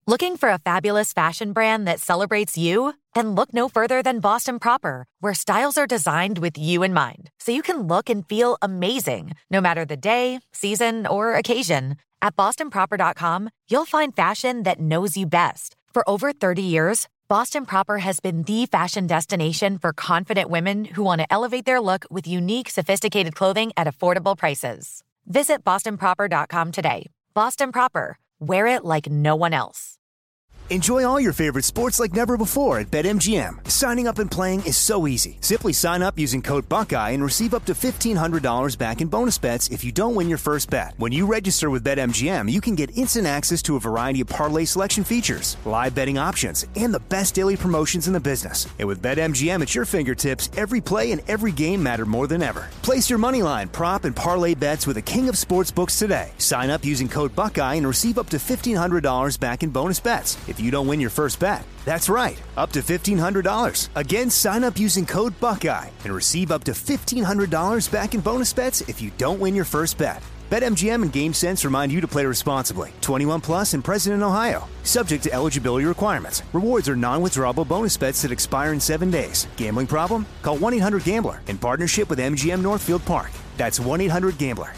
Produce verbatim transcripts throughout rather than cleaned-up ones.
Looking for a fabulous fashion brand that celebrates you? Then look no further than Boston Proper, where styles are designed with you in mind, so you can look and feel amazing, no matter the day, season, or occasion. At boston proper dot com, you'll find fashion that knows you best. For over thirty years, Boston Proper has been the fashion destination for confident women who want to elevate their look with unique, sophisticated clothing at affordable prices. Visit boston proper dot com today. Boston Proper. Wear it like no one else. Enjoy all your favorite sports like never before at BetMGM. Signing up and playing is so easy. Simply sign up using code Buckeye and receive up to fifteen hundred dollars back in bonus bets if you don't win your first bet. When you register with BetMGM, you can get instant access to a variety of parlay selection features, live betting options, and the best daily promotions in the business. And with BetMGM at your fingertips, every play and every game matter more than ever. Place your moneyline, prop, and parlay bets with the king of sportsbooks today. Sign up using code Buckeye and receive up to fifteen hundred dollars back in bonus bets if you don't win your first bet. That's right, up to fifteen hundred dollars. Again, sign up using code Buckeye and receive up to fifteen hundred dollars back in bonus bets if you don't win your first bet. BetMGM and GameSense remind you to play responsibly. twenty-one plus and present in Ohio. Subject to eligibility requirements. Rewards are non-withdrawable bonus bets that expire in seven days. Gambling problem? Call one eight hundred gambler in partnership with M G M Northfield Park. That's one eight hundred gambler.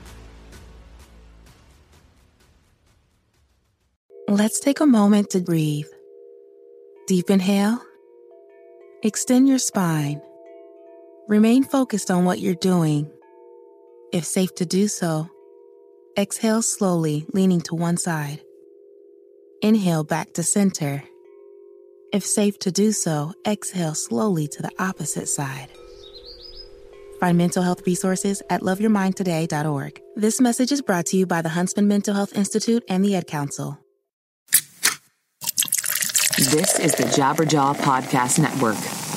Let's take a moment to breathe. Deep inhale. Extend your spine. Remain focused on what you're doing. If safe to do so, exhale slowly, leaning to one side. Inhale back to center. If safe to do so, exhale slowly to the opposite side. Find mental health resources at love your mind today dot org. This message is brought to you by the Huntsman Mental Health Institute and the Ad Council. This is the Jabberjaw Podcast Network.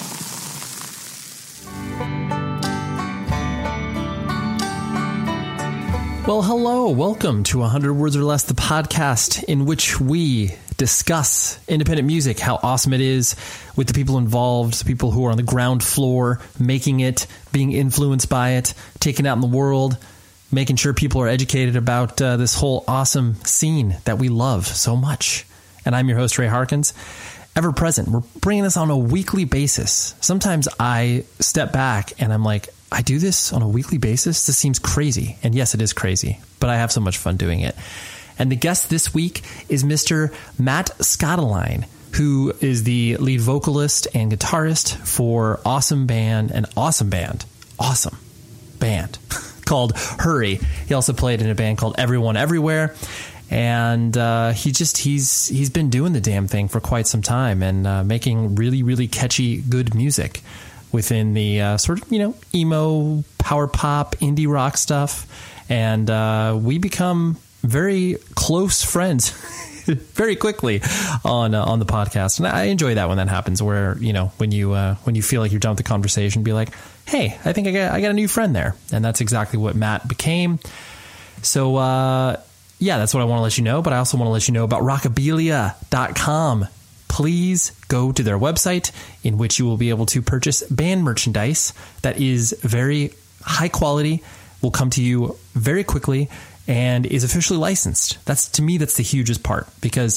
Well, hello. Welcome to one hundred Words or Less, the podcast in which we discuss independent music, how awesome it is with the people involved, the people who are on the ground floor, making it, being influenced by it, taking it out in the world, making sure people are educated about uh, this whole awesome scene that we love so much. And I'm your host, Ray Harkins, ever present. We're bringing this on a weekly basis. Sometimes I step back and I'm like, I do this on a weekly basis? This seems crazy. And yes, it is crazy, but I have so much fun doing it. And the guest this week is Mister Matt Scottoline, who is the lead vocalist and guitarist for awesome band, an awesome band, awesome band called Hurry. He also played in a band called Everyone Everywhere. And uh, he just he's he's been doing the damn thing for quite some time and uh, making really, really catchy, good music within the uh, sort of, you know, emo, power pop, indie rock stuff. And uh, we become very close friends very quickly on uh, on the podcast. And I enjoy that when that happens, where, you know, when you uh, when you feel like you're done with the conversation, be like, hey, I think I got, I got a new friend there. And that's exactly what Matt became. So, uh yeah, that's what I want to let you know. But I also want to let you know about rockabilia dot com. Please go to their website, in which you will be able to purchase band merchandise that is very high quality, will come to you very quickly, and is officially licensed. That's, to me, that's the hugest part, because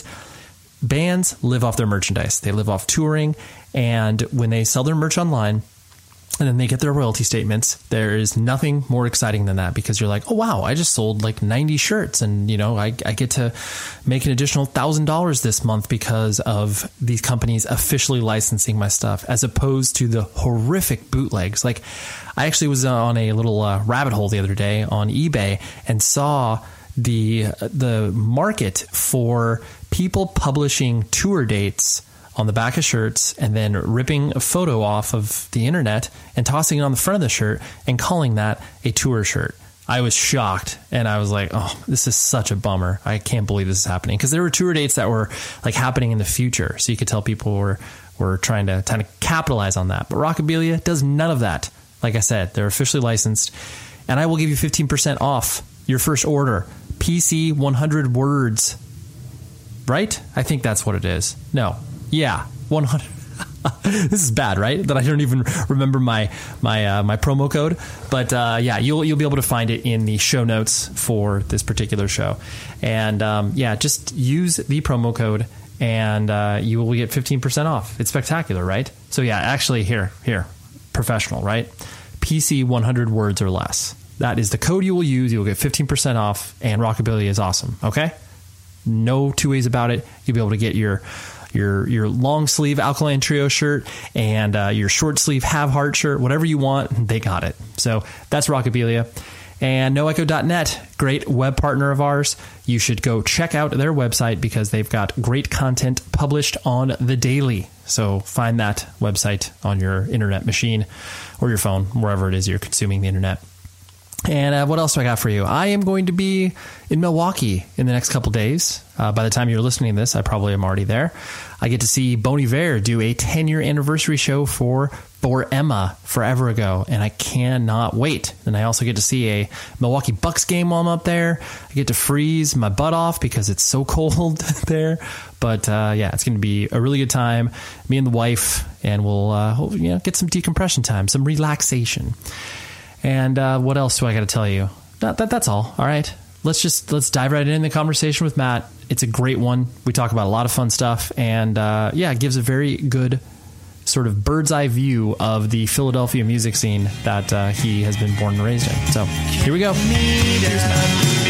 bands live off their merchandise. They live off touring, and when they sell their merch online, and then they get their royalty statements, there is nothing more exciting than that, because you're like, oh, wow, I just sold like ninety shirts. And, you know, I, I get to make an additional one thousand dollars this month because of these companies officially licensing my stuff, as opposed to the horrific bootlegs. Like, I actually was on a little uh, rabbit hole the other day on eBay and saw the the market for people publishing tour dates on the back of shirts and then ripping a photo off of the internet and tossing it on the front of the shirt and calling that a tour shirt. I was shocked, and I was like, oh, this is such a bummer. I can't believe this is happening, because there were tour dates that were like happening in the future. So you could tell people were, were trying to kind of capitalize on that. But Rockabilia does none of that. Like I said, they're officially licensed, and I will give you fifteen percent off your first order. P C one hundred words, right? I think that's what it is. No. Yeah, one hundred. This is bad, right? That I don't even remember my my uh, my promo code. But uh, yeah, you'll you'll be able to find it in the show notes for this particular show. And um, yeah, just use the promo code, and uh, you will get fifteen percent off. It's spectacular, right? So yeah, actually, here here, professional, right? P C one hundred words or less. That is the code you will use. You will get fifteen percent off, and Rockabilia is awesome. Okay, no two ways about it. You'll be able to get your your your long sleeve Alkaline Trio shirt and uh, your short sleeve Have Heart shirt, whatever you want, they got it. So that's Rockabilia. And no echo dot net, great web partner of ours. You should go check out their website because they've got great content published on the daily. So find that website on your internet machine or your phone, wherever it is you're consuming the internet. And uh, what else do I got for you? I am going to be in Milwaukee in the next couple days. Uh, by the time you're listening to this, I probably am already there. I get to see Bon Iver do a ten-year anniversary show for For Emma Forever Ago, and I cannot wait. And I also get to see a Milwaukee Bucks game while I'm up there. I get to freeze my butt off because it's so cold there. But uh, yeah, it's going to be a really good time. Me and the wife, and we'll uh, you know, get some decompression time, some relaxation. And uh, what else do I got to tell you? That, that, that's all. All right. Let's just let's dive right in the conversation with Matt. It's a great one. We talk about a lot of fun stuff, and uh, yeah, it gives a very good sort of bird's eye view of the Philadelphia music scene that uh, he has been born and raised in. So here we go. Here's Matt.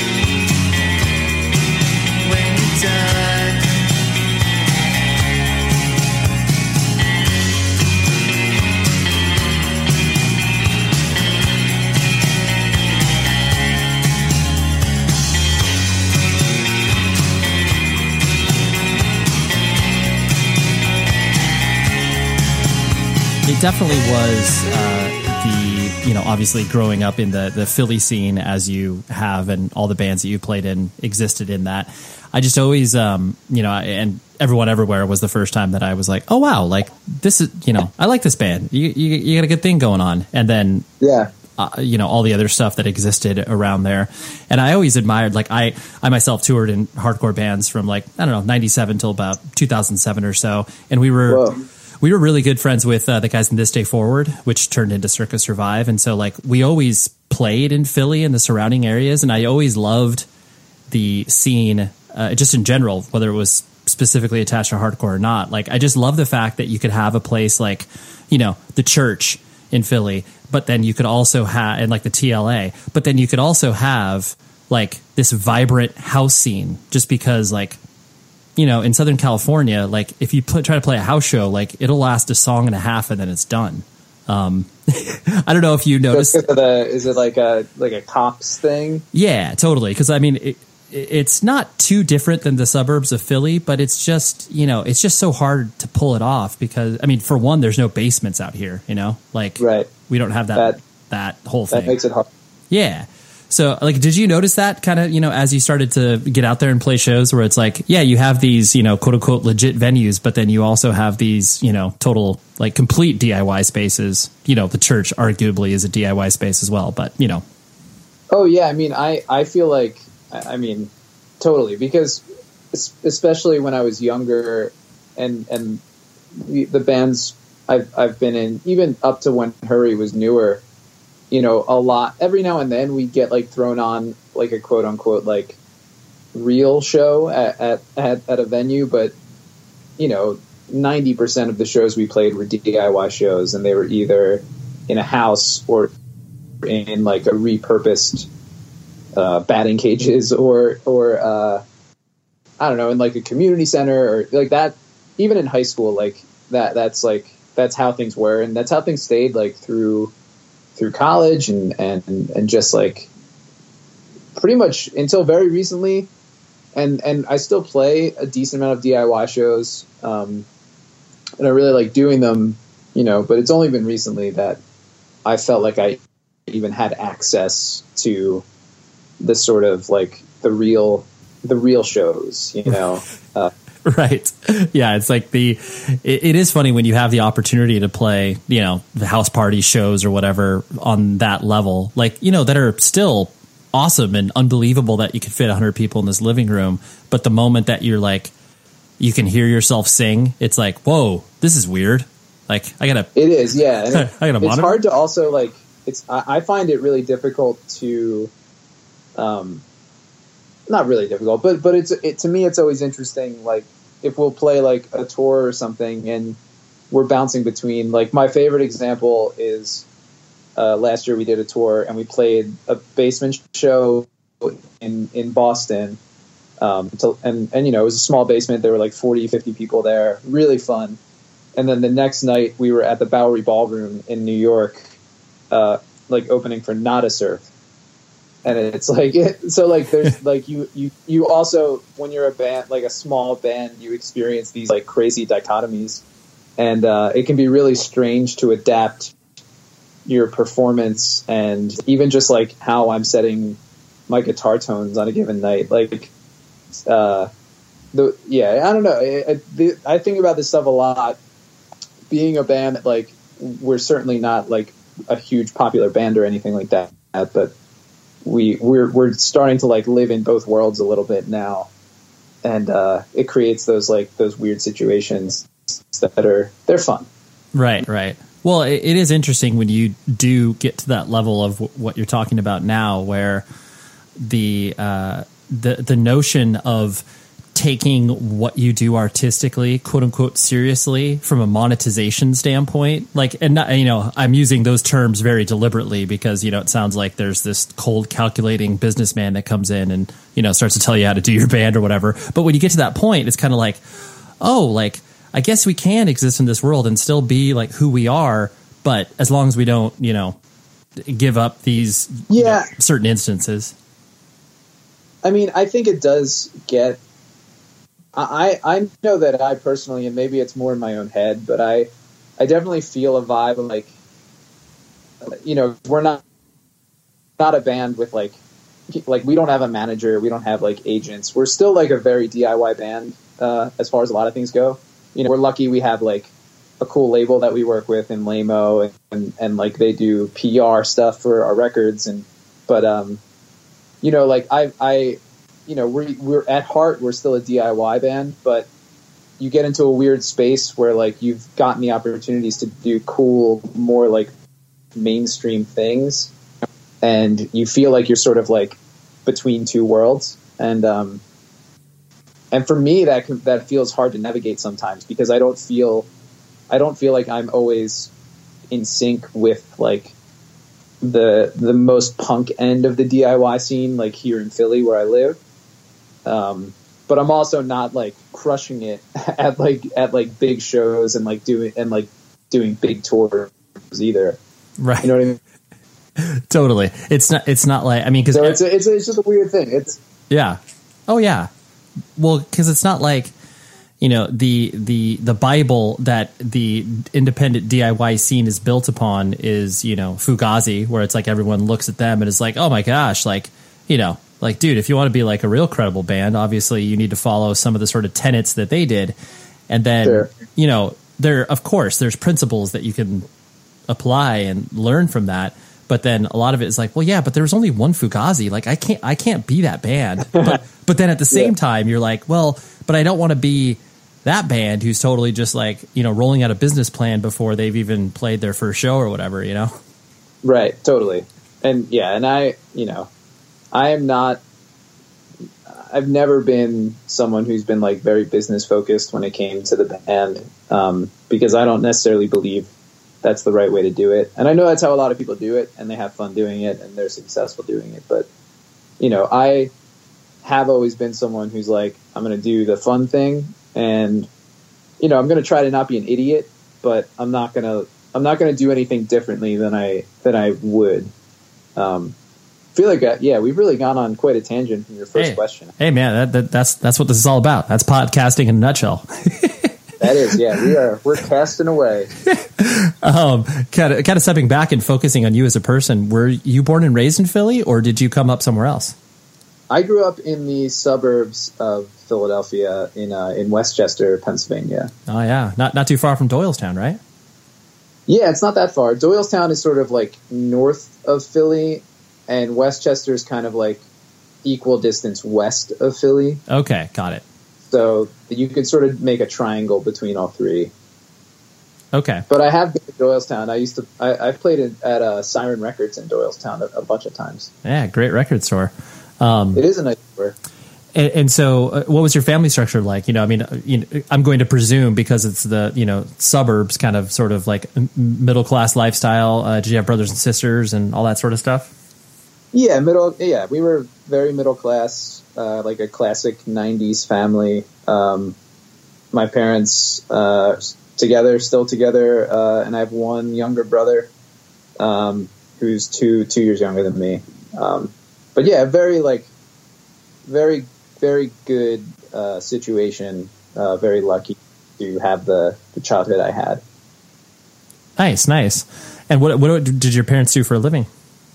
It definitely was uh, the, you know, obviously growing up in the, the Philly scene as you have, and all the bands that you played in existed in that. I just always, um, you know, and Everyone Everywhere was the first time that I was like, oh, wow, like this is, you know, I like this band. You, you, you got a good thing going on. And then, yeah, uh, you know, all the other stuff that existed around there. And I always admired, like I, I myself toured in hardcore bands from like, I don't know, ninety-seven till about two thousand seven or so. And we were... Whoa. We were really good friends with uh, the guys in This Day Forward, which turned into Circus Survive. And so, like, we always played in Philly and the surrounding areas. And I always loved the scene, uh, just in general, whether it was specifically attached to hardcore or not. Like, I just love the fact that you could have a place like, you know, the Church in Philly, but then you could also have, and like the T L A, but then you could also have, like, this vibrant house scene just because, like, you know, in Southern California, like if you pl- try to play a house show, like it'll last a song and a half and then it's done. Um, I don't know if you noticed. The, is it like a like a cops thing? Yeah, totally. Because I mean, it, it's not too different than the suburbs of Philly, but it's just, you know, it's just so hard to pull it off because, I mean, for one, there's no basements out here. You know, like right. we don't have that that, that whole thing. That makes it hard. Yeah. So, like, did you notice that kind of, you know, as you started to get out there and play shows where it's like, yeah, you have these, you know, quote unquote legit venues, but then you also have these, you know, total, like, complete D I Y spaces. You know, the Church arguably is a D I Y space as well, but, you know. Oh, yeah. I mean, I, I feel like, I mean, totally, because especially when I was younger and, and the bands I've, I've been in, even up to when Hurry was newer, you know, a lot, every now and then we get like thrown on like a quote unquote, like real show at, at, at, at a venue. But, you know, ninety percent of the shows we played were D I Y shows, and they were either in a house or in like a repurposed uh, batting cages or, or uh, I don't know, in like a community center or like that. Even in high school, like that, that's like, that's how things were. And that's how things stayed like through through college and, and, and just like pretty much until very recently. And, and I still play a decent amount of D I Y shows. Um, and I really like doing them, you know, but it's only been recently that I felt like I even had access to the sort of like the real, the real shows, you know, uh, Right. Yeah. It's like the, it, it is funny when you have the opportunity to play, you know, the house party shows or whatever on that level, like, you know, that are still awesome and unbelievable that you could fit a hundred people in this living room. But the moment that you're like, you can hear yourself sing, it's like, whoa, this is weird. Like I gotta. It is, yeah. And it, I gotta it's monitor. hard to also like. It's I, I find it really difficult to, um, not really difficult, but but it's it to me it's always interesting. Like if we'll play like a tour or something, and we're bouncing between. Like my favorite example is uh, last year we did a tour and we played a basement show in in Boston. Um, to, and and you know it was a small basement. There were like forty, fifty people there. Really fun. And then the next night we were at the Bowery Ballroom in New York, uh, like opening for Nada Surf. And it's like, it, so like there's like you, you, you also, when you're a band, like a small band, you experience these like crazy dichotomies. And uh, it can be really strange to adapt your performance and even just like how I'm setting my guitar tones on a given night. Like, uh, the, yeah, I don't know. I, I, I think about this stuff a lot. Being a band, like we're certainly not like a huge popular band or anything like that, but we we're we're starting to like live in both worlds a little bit now, and uh, it creates those like those weird situations that are they're fun. Right, right. Well, it, it is interesting when you do get to that level of w- what you're talking about now, where the uh, the the notion of taking what you do artistically, quote unquote, seriously from a monetization standpoint, like, and not, you know, I'm using those terms very deliberately because, you know, it sounds like there's this cold calculating businessman that comes in and, you know, starts to tell you how to do your band or whatever. But when you get to that point, it's kind of like, oh, like, I guess we can exist in this world and still be like who we are. But as long as we don't, you know, give up these yeah. you know, certain instances. I mean, I think it does get, I, I know that I personally, and maybe it's more in my own head, but I, I definitely feel a vibe of like, you know, we're not, not a band with like, like we don't have a manager. We don't have like agents. We're still like a very D I Y band, uh, as far as a lot of things go. You know, we're lucky we have like a cool label that we work with in Lamo and, and, and like they do P R stuff for our records. And, but, um, you know, like I, I, you know, we're, we're at heart, we're still a D I Y band, but you get into a weird space where like you've gotten the opportunities to do cool, more like mainstream things. And you feel like you're sort of like between two worlds. And, um, and for me, that, that feels hard to navigate sometimes because I don't feel, I don't feel like I'm always in sync with like the, the most punk end of the D I Y scene, like here in Philly where I live. Um, but I'm also not like crushing it at like at like big shows and like doing and like doing big tours either. Right. You know what I mean? Totally. It's not. It's not like I mean, because so it's a, it's a, it's just a weird thing. It's yeah. Oh yeah. Well, because it's not like you know the the the Bible that the independent D I Y scene is built upon is you know Fugazi, where it's like everyone looks at them and is like, oh my gosh, like you know. Like, dude, if you want to be like a real credible band, obviously you need to follow some of the sort of tenets that they did. And then, sure. you know, there, of course, there's principles that you can apply and learn from that. But then a lot of it is like, well, yeah, but there was only one Fugazi. Like, I can't, I can't be that band. But, but then at the same yeah. time, you're like, well, but I don't want to be that band who's totally just like, you know, rolling out a business plan before they've even played their first show or whatever, you know? Right. Totally. And yeah. And I, you know, I am not, I've never been someone who's been like very business focused when it came to the band, um, because I don't necessarily believe that's the right way to do it. And I know that's how a lot of people do it and they have fun doing it and they're successful doing it. But, you know, I have always been someone who's like, I'm going to do the fun thing and, you know, I'm going to try to not be an idiot, but I'm not going to, I'm not going to do anything differently than I, than I would. Um, I feel like, uh, yeah, we've really gone on quite a tangent from your first hey, question. Hey, man, that, that, that's that's what this is all about. That's podcasting in a nutshell. That is, yeah, we are. We're casting away. um, kind of, kind of stepping back and focusing on you as a person. Were you born and raised in Philly, or did you come up somewhere else? I grew up in the suburbs of Philadelphia, in uh, in Westchester, Pennsylvania. Oh yeah, not not too far from Doylestown, right? Yeah, it's not that far. Doylestown is sort of like north of Philly. And Westchester is kind of like equal distance west of Philly. Okay, got it. So you could sort of make a triangle between all three. Okay. But I have been to Doylestown. I used to. I, I've played in, at uh, Siren Records in Doylestown a, a bunch of times. Yeah, great record store. Um, it is a nice store. And, and so, uh, what was your family structure like? You know, I mean, uh, you know, I'm going to presume because it's the you know suburbs, kind of sort of like middle class lifestyle. Uh, did you have brothers and sisters and all that sort of stuff? Yeah, middle. Yeah, we were very middle class, uh, like a classic nineties family. Um, my parents uh, together, still together, uh, and I have one younger brother um, who's two two years younger than me. Um, but yeah, very like very very good uh, situation. Uh, very lucky to have the, the childhood I had. Nice, nice. And what what did your parents do for a living?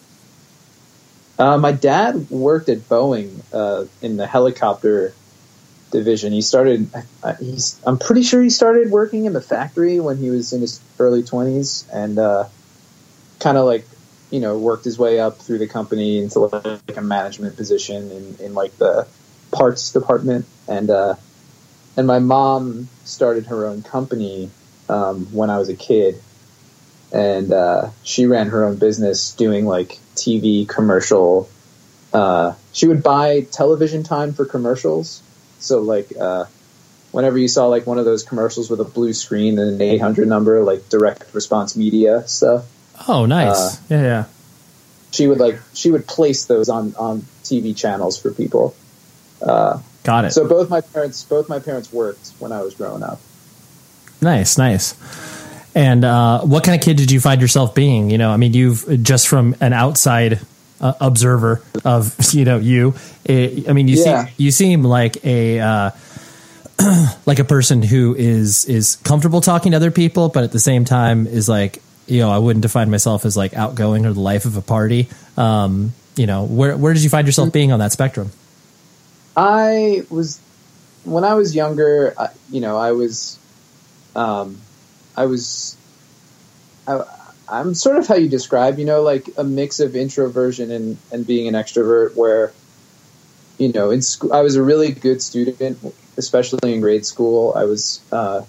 Uh, my dad worked at Boeing uh, in the helicopter division. He started. Uh, he's. I'm pretty sure he started working in the factory when he was in his early twenties, and uh, kind of like you know worked his way up through the company into like a management position in, in like the parts department. And uh, and my mom started her own company um, when I was a kid, and uh, she ran her own business doing like T V commercial. Uh, she would buy television time for commercials. So like, uh, whenever you saw like one of those commercials with a blue screen and an eight hundred number, like direct response media stuff. Oh, nice. Uh, yeah. Yeah. She would like, she would place those on, on T V channels for people. Uh, Got it. So both my parents, both my parents worked when I was growing up. Nice. Nice. And uh, what kind of kid did you find yourself being? You know, I mean, you've just from an outside uh, observer of, you know, you, it, I mean, you yeah. seem, you seem like a, uh, like a person who is, is comfortable talking to other people, but at the same time is like, you know, I wouldn't define myself as like outgoing or the life of a party. Um, you know, where, where did you find yourself being on that spectrum? I was, when I was younger, I, you know, I was, um, I was, I, I'm sort of how you describe, you know, like a mix of introversion and, and being an extrovert where, you know, in school, I was a really good student, especially in grade school. I was, uh,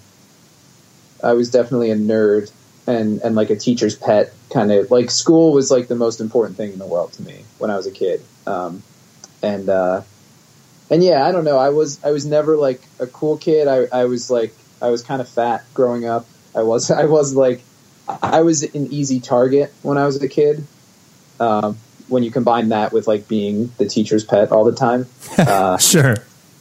I was definitely a nerd and, and like a teacher's pet kind of like school was like the most important thing in the world to me when I was a kid. Um, and, uh, and yeah, I don't know. I was, I was never like a cool kid. I, I was like, I was kind of fat growing up. I was, I was like, I was an easy target when I was a kid. Um, when you combine that with like being the teacher's pet all the time. Uh, sure.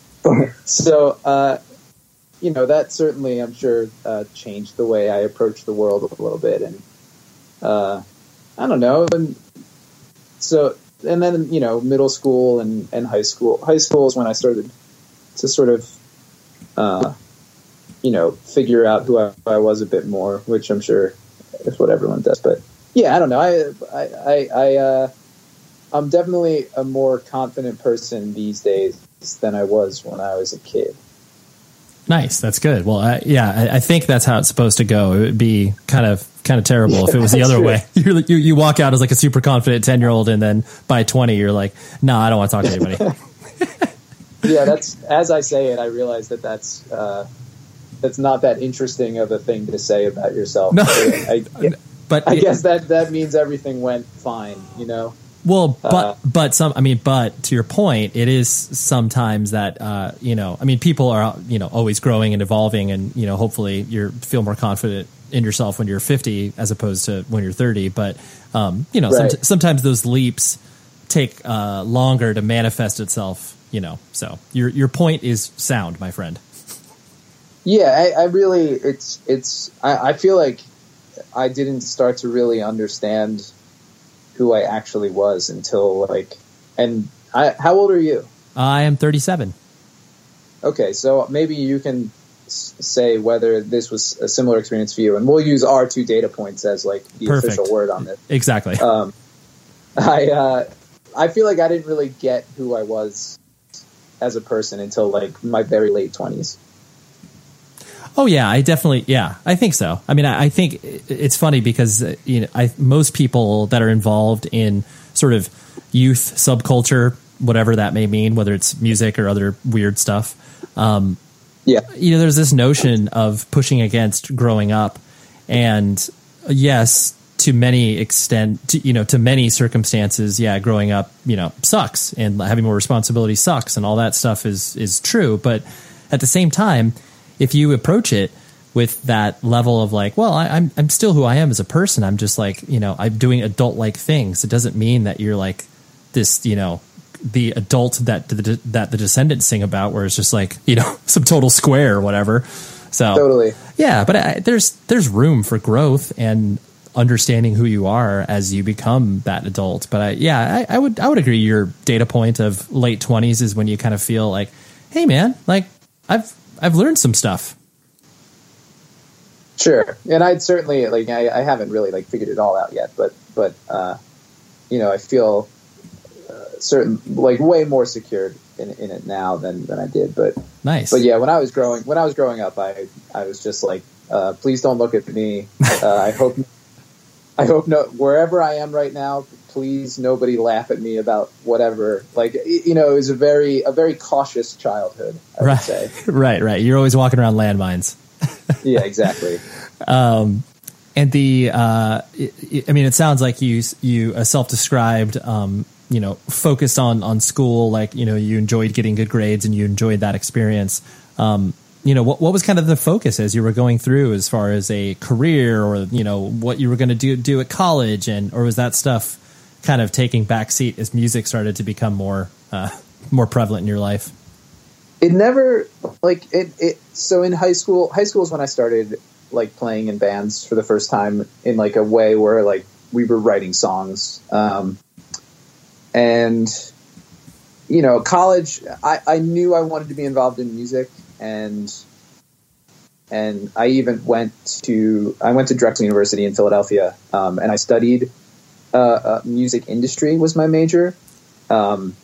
So, uh, you know, that certainly, I'm sure, uh, changed the way I approach the world a little bit. And, uh, I don't know. And so, and then, you know, middle school and, and high school, high school is when I started to sort of, uh, you know, figure out who I, I was a bit more, which I'm sure is what everyone does. But yeah, I don't know. I, I, I, I uh, I'm definitely a more confident person these days than I was when I was a kid. Nice. That's good. Well, I, yeah, I, I think that's how it's supposed to go. It would be kind of, kind of terrible yeah, if it was the other true. way. You're, you, you walk out as like a super confident ten year old and then by twenty, you're like, no, nah, I don't want to talk to anybody. Yeah. That's, as I say it, I realize that that's, uh, that's not that interesting of a thing to say about yourself. No. I, I, but I it, guess that, that means everything went fine, you know? Well, but, uh, but some, I mean, but to your point, it is sometimes that, uh, you know, I mean, people are, you know, always growing and evolving and, you know, hopefully you feel more confident in yourself when you're fifty as opposed to when you're thirty. But, um, you know, right. some, sometimes those leaps take, uh, longer to manifest itself, you know, so your, your point is sound, my friend. Yeah, I, I really, it's, it's, I, I feel like I didn't start to really understand who I actually was until like, and I, how old are you? I am thirty-seven. Okay. So maybe you can s- say whether this was a similar experience for you, and we'll use our two data points as like the Perfect. official word on this. Exactly. Um, I, uh, I feel like I didn't really get who I was as a person until like my very late twenties. Oh yeah, I definitely, yeah, I think so. I mean, I, I think it's funny because, uh, you know, I, most people that are involved in sort of youth subculture, whatever that may mean, whether it's music or other weird stuff. Um, yeah. You know, there's this notion of pushing against growing up. And yes, to many extent, to, you know, to many circumstances, yeah, growing up, you know, sucks, and having more responsibility sucks, and all that stuff is is true. But at the same time, if you approach it with that level of like, well, I, I'm I'm still who I am as a person. I'm just like, you know, I'm doing adult like things. It doesn't mean that you're like this, you know, the adult that the, that the Descendants sing about, where it's just like, you know, some total square or whatever. So totally, yeah. But I, there's there's room for growth and understanding who you are as you become that adult. But I, yeah, I, I would I would agree. Your data point of late twenties is when you kind of feel like, hey, man, like I've I've learned some stuff. Sure, and I'd certainly like I, I haven't really like figured it all out yet, but but uh, you know, I feel uh, certain like way more secured in, in it now than, than I did. But nice. But yeah, when I was growing when I was growing up, I I was just like, uh, please don't look at me. Uh, I hope I hope no wherever I am right now, please nobody laugh at me about whatever. Like, you know, it was a very a very cautious childhood, I right. would say. right, right. You're always walking around landmines. Yeah, exactly. Um, and the, uh, it, I mean, it sounds like you, you a self-described, um, you know, focused on, on school, like, you know, you enjoyed getting good grades and you enjoyed that experience. Um, you know, what, what was kind of the focus as you were going through as far as a career, or, you know, what you were going to do, do at college, and, or was that stuff kind of taking backseat as music started to become more, uh, more prevalent in your life? It never like it, it. So in high school, high school is when I started like playing in bands for the first time in like a way where like we were writing songs. Um, and, you know, college, I, I knew I wanted to be involved in music, and, and I even went to, I went to Drexel University in Philadelphia. Um, and I studied, uh, uh, music industry was my major. Um,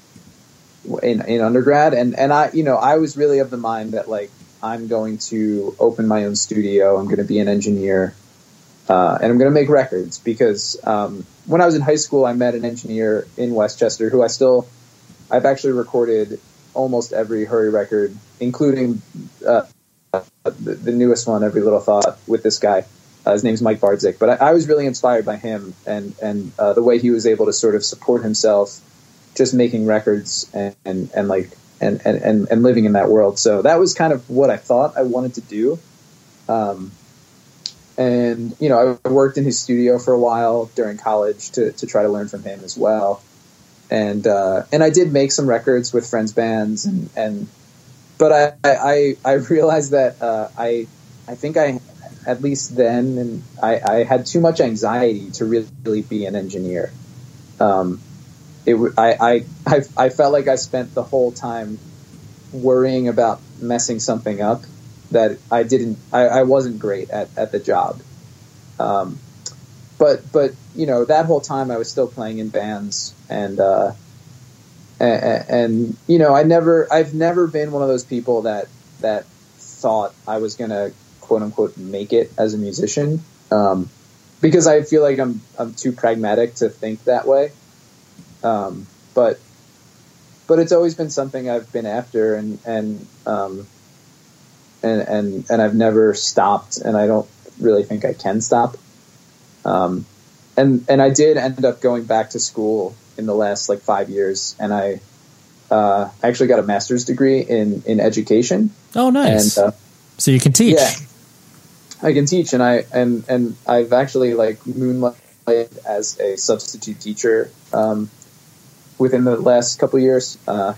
In, in undergrad, and and I, you know, I was really of the mind that like I'm going to open my own studio. I'm going to be an engineer, uh, and I'm going to make records because um, when I was in high school, I met an engineer in Westchester who I still, I've actually recorded almost every Hurry record, including uh, the, the newest one, Every Little Thought, with this guy. Uh, his name's Mike Bardzik, but I, I was really inspired by him and and uh, the way he was able to sort of support himself, just making records and, and, and like, and, and, and living in that world. So that was kind of what I thought I wanted to do. Um, and, you know, I worked in his studio for a while during college to, to try to learn from him as well. And, uh, and I did make some records with friends' bands and, and, but I, I, I realized that, uh, I, I think I, at least then, and I, I had too much anxiety to really, really be an engineer. Um, It, I, I, I felt like I spent the whole time worrying about messing something up that I didn't, I, I wasn't great at, at the job. Um, but, but, you know, that whole time I was still playing in bands and, uh, and, and, you know, I never, I've never been one of those people that, that thought I was going to quote unquote make it as a musician. Um, because I feel like I'm, I'm too pragmatic to think that way. Um, but, but it's always been something I've been after, and, and, um, and, and, and I've never stopped, and I don't really think I can stop. Um, and, and I did end up going back to school in the last like five years. And I, uh, actually got a master's degree in, in education. Oh, nice. And, uh, so you can teach. Yeah, I can teach. And I, and, and I've actually like moonlighted as a substitute teacher, um, within the last couple of years. Uh,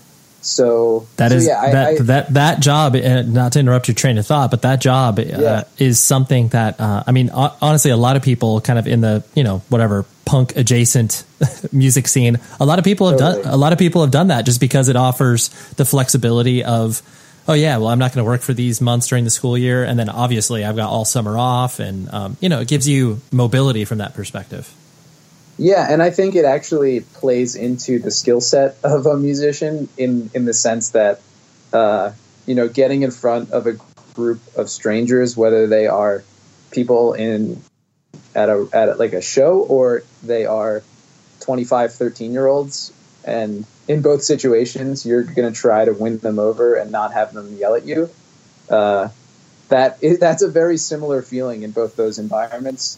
so that so is yeah, I, that, I, that, that job, uh, not to interrupt your train of thought, but that job uh, yeah. is something that, uh, I mean, honestly, a lot of people kind of in the, you know, whatever punk adjacent music scene, a lot of people have totally. done, a lot of people have done that just because it offers the flexibility of, oh yeah, well, I'm not going to work for these months during the school year. And then obviously I've got all summer off, and, um, you know, it gives you mobility from that perspective. Yeah, and I think it actually plays into the skill set of a musician in, in the sense that, uh, you know, getting in front of a group of strangers, whether they are people in at a at a, like a show, or they are twenty-five, thirteen-year-olds, and in both situations, you're going to try to win them over and not have them yell at you. Uh, that is, that's a very similar feeling in both those environments.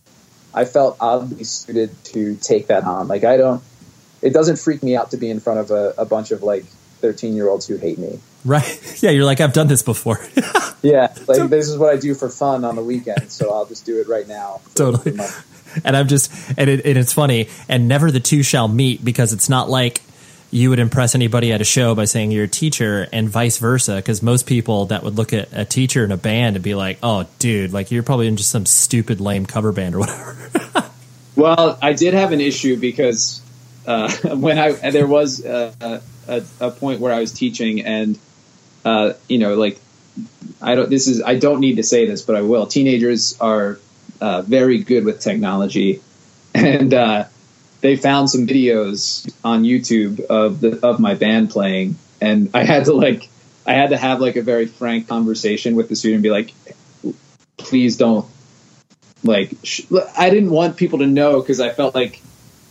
I felt oddly suited to take that on. Like, I don't, it doesn't freak me out to be in front of a, a bunch of like thirteen year olds who hate me. Right. Yeah. You're like, I've done this before. Yeah. Like, this is what I do for fun on the weekend. So I'll just do it right now. Totally. And I'm just, and, it, and it's funny, and never the two shall meet, because it's not like you would impress anybody at a show by saying you're a teacher, and vice versa. Because most people that would look at a teacher in a band and be like, oh, dude, like you're probably in just some stupid, lame cover band or whatever. Well, I did have an issue because uh, when I, there was a, a, a point where I was teaching, and, uh, you know, like, I don't, this is, I don't need to say this, but I will. Teenagers are uh, very good with technology, and, uh, they found some videos on YouTube of the, of my band playing, and I had to like, I had to have like a very frank conversation with the student and be like, please don't like, sh-. I didn't want people to know, cause I felt like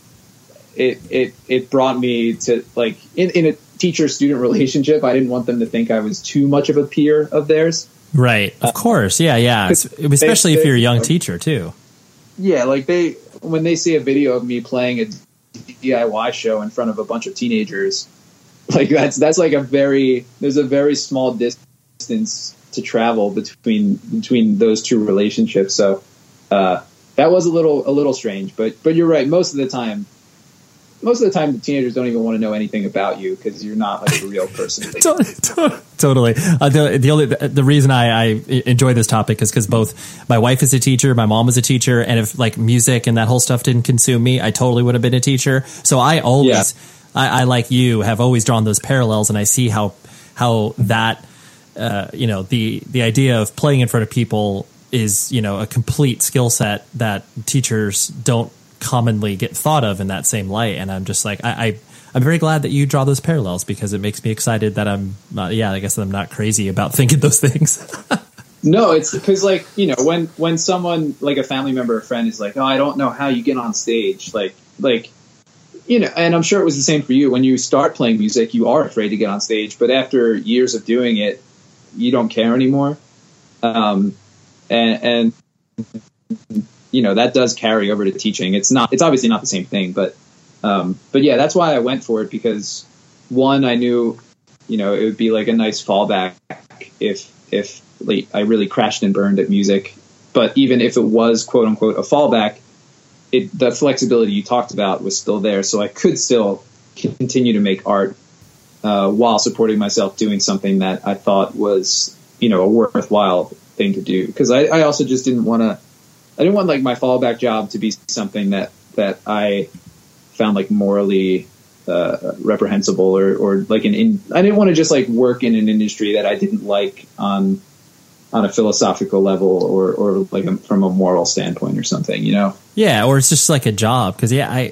it, it, it brought me to like in, in a teacher student relationship. I didn't want them to think I was too much of a peer of theirs. Right. Of course. Yeah. Yeah. Especially they, if you're a young teacher too. Yeah. Like they, when they see a video of me playing a D I Y show in front of a bunch of teenagers, like that's that's like a very there's a very small distance to travel between between those two relationships. So uh, that was a little a little strange, but but you're right. Most of the time, most of the time, the teenagers don't even want to know anything about you because you're not like a real person. Totally. Uh, the the only the, the reason I, I enjoy this topic is because both my wife is a teacher, my mom was a teacher, and if like music and that whole stuff didn't consume me, I totally would have been a teacher. So I always, yeah. I, I like you, have always drawn those parallels, and I see how how that uh, you know the the idea of playing in front of people is you know a complete skill set that teachers don't commonly get thought of in that same light. And I'm just like I. I I'm very glad that you draw those parallels, because it makes me excited that I'm, uh, yeah, I guess I'm not crazy about thinking those things. No, it's because, like, you know, when, when someone, like a family member or friend is like, oh, I don't know how you get on stage. Like, like, you know, and I'm sure it was the same for you. When you start playing music, you are afraid to get on stage. But after years of doing it, you don't care anymore. Um, and, and, you know, that does carry over to teaching. It's not, it's obviously not the same thing, but Um, but yeah, that's why I went for it, because one, I knew, you know, it would be like a nice fallback if, if like, I really crashed and burned at music. But even if it was quote unquote a fallback, it, the flexibility you talked about was still there. So I could still continue to make art, uh, while supporting myself doing something that I thought was, you know, a worthwhile thing to do. Cause I, I also just didn't want to, I didn't want like my fallback job to be something that, that I found like morally uh, reprehensible or, or like an in, I didn't want to just like work in an industry that I didn't like on on a philosophical level or or like a, from a moral standpoint or something, you know? Yeah, or it's just like a job, because yeah, I,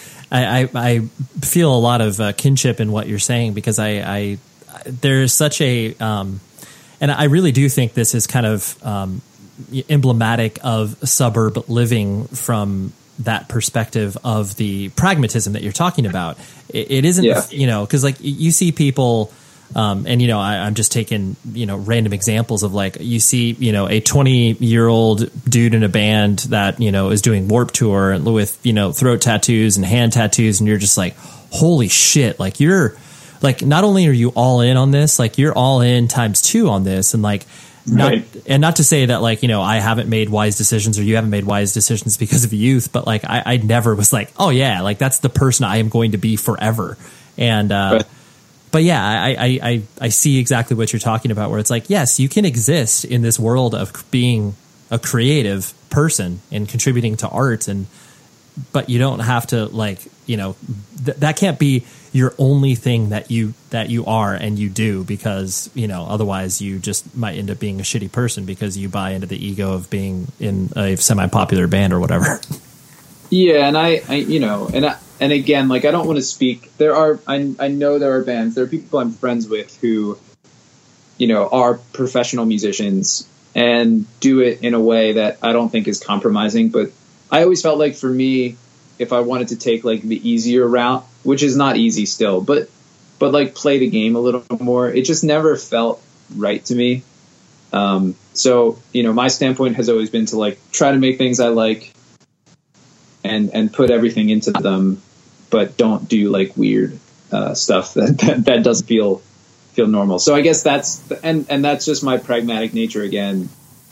I I feel a lot of uh, kinship in what you're saying, because I, I there's such a um, and I really do think this is kind of um, emblematic of suburb living from that perspective of the pragmatism that you're talking about. It, it isn't, yeah. you know, because like you see people, um, and you know, I, I'm just taking you know random examples of like you see you know a twenty year old dude in a band that you know is doing Warped Tour with you know throat tattoos and hand tattoos, and you're just like, holy shit! Like you're like not only are you all in on this, like you're all in times two on this, and like. Not, right. And not to say that like, you know, I haven't made wise decisions or you haven't made wise decisions because of youth, but like, I, I never was like, oh yeah, like that's the person I am going to be forever. And, uh, right. but yeah, I, I, I, I see exactly what you're talking about, where it's like, yes, you can exist in this world of being a creative person and contributing to art, and, but you don't have to like, you know, th- that can't be your only thing that you that you are and you do, because you know otherwise you just might end up being a shitty person because you buy into the ego of being in a semi-popular band or whatever. Yeah, and I, I you know, and I, and again, like I don't want to speak. There are I I know there are bands, there are people I'm friends with who, you know, are professional musicians and do it in a way that I don't think is compromising. But I always felt like for me, if I wanted to take like the easier route, which is not easy still, but but like play the game a little more, it just never felt right to me. Um, so, you know, my standpoint has always been to like try to make things I like and, and put everything into them, but don't do like weird, uh, stuff that, that, that doesn't feel, feel normal. So I guess that's, and, and that's just my pragmatic nature again,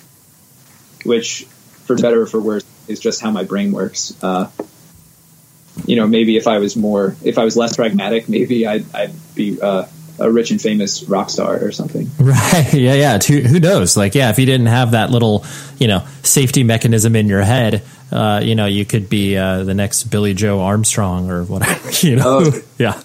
which for better or for worse is just how my brain works. Uh, you know, maybe if I was more, if I was less pragmatic, maybe I'd, I'd be, uh, a rich and famous rock star or something. Right. Yeah. Yeah. Who, who knows? Like, yeah, if you didn't have that little, you know, safety mechanism in your head, uh, you know, you could be uh, the next Billy Joe Armstrong or whatever, you know? Oh. Yeah.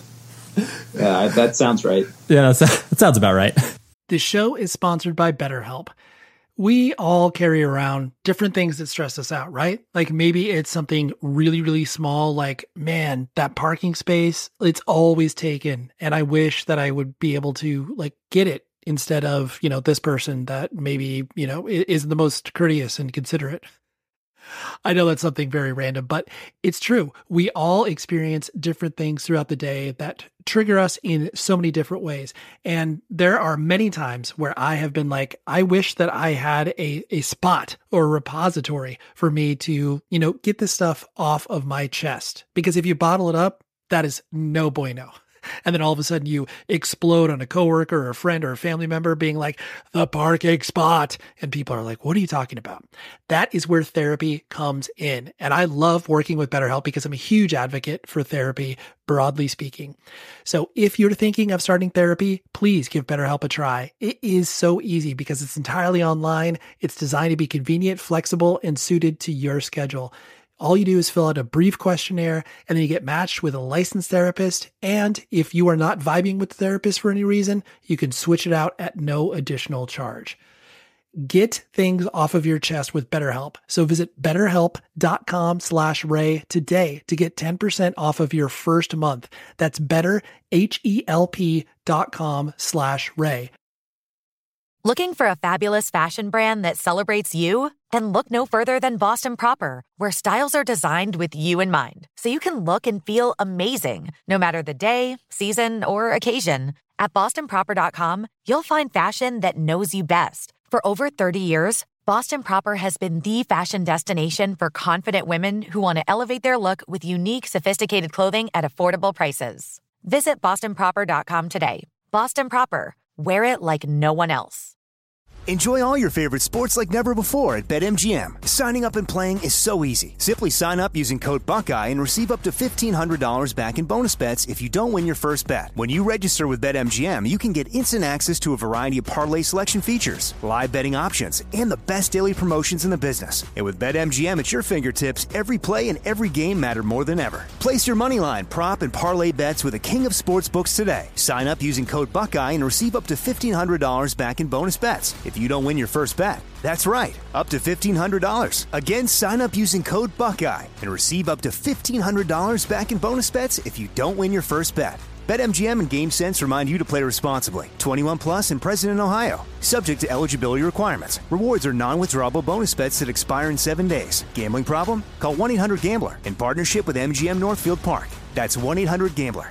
Yeah. That sounds right. Yeah. That sounds about right. The show is sponsored by BetterHelp. We all carry around different things that stress us out, right? Like maybe it's something really, really small, like, man, that parking space, it's always taken. And I wish that I would be able to like get it instead of, you know, this person that maybe, you know, is the most courteous and considerate. I know that's something very random, but it's true. We all experience different things throughout the day that trigger us in so many different ways. And there are many times where I have been like, I wish that I had a, a spot or a repository for me to, you know, get this stuff off of my chest. Because if you bottle it up, that is no bueno. And then all of a sudden you explode on a coworker or a friend or a family member being like, the parking spot. And people are like, what are you talking about? That is where therapy comes in. And I love working with BetterHelp because I'm a huge advocate for therapy, broadly speaking. So if you're thinking of starting therapy, please give BetterHelp a try. It is so easy because it's entirely online. It's designed to be convenient, flexible, and suited to your schedule. All you do is fill out a brief questionnaire and then you get matched with a licensed therapist. And if you are not vibing with the therapist for any reason, you can switch it out at no additional charge. Get things off of your chest with BetterHelp. So visit betterhelp.com slash Ray today to get ten percent off of your first month. That's betterhelp.com slash Ray. Looking for a fabulous fashion brand that celebrates you? Then look no further than Boston Proper, where styles are designed with you in mind, so you can look and feel amazing, no matter the day, season, or occasion. At boston proper dot com, you'll find fashion that knows you best. For over thirty years, Boston Proper has been the fashion destination for confident women who want to elevate their look with unique, sophisticated clothing at affordable prices. Visit boston proper dot com today. Boston Proper. Wear it like no one else. Enjoy all your favorite sports like never before at BetMGM. Signing up and playing is so easy. Simply sign up using code Buckeye and receive up to fifteen hundred dollars back in bonus bets if you don't win your first bet. When you register with BetMGM, you can get instant access to a variety of parlay selection features, live betting options, and the best daily promotions in the business. And with BetMGM at your fingertips, every play and every game matter more than ever. Place your moneyline, prop, and parlay bets with the king of sportsbooks today. Sign up using code Buckeye and receive up to fifteen hundred dollars back in bonus bets if you don't win your first bet. That's right, up to fifteen hundred dollars. Again, sign up using code Buckeye and receive up to fifteen hundred dollars back in bonus bets if you don't win your first bet. BetMGM and GameSense remind you to play responsibly. twenty-one plus and present in Ohio. Subject to eligibility requirements. Rewards are non-withdrawable bonus bets that expire in seven days. Gambling problem? Call one eight hundred gambler in partnership with M G M Northfield Park. That's one eight hundred gambler.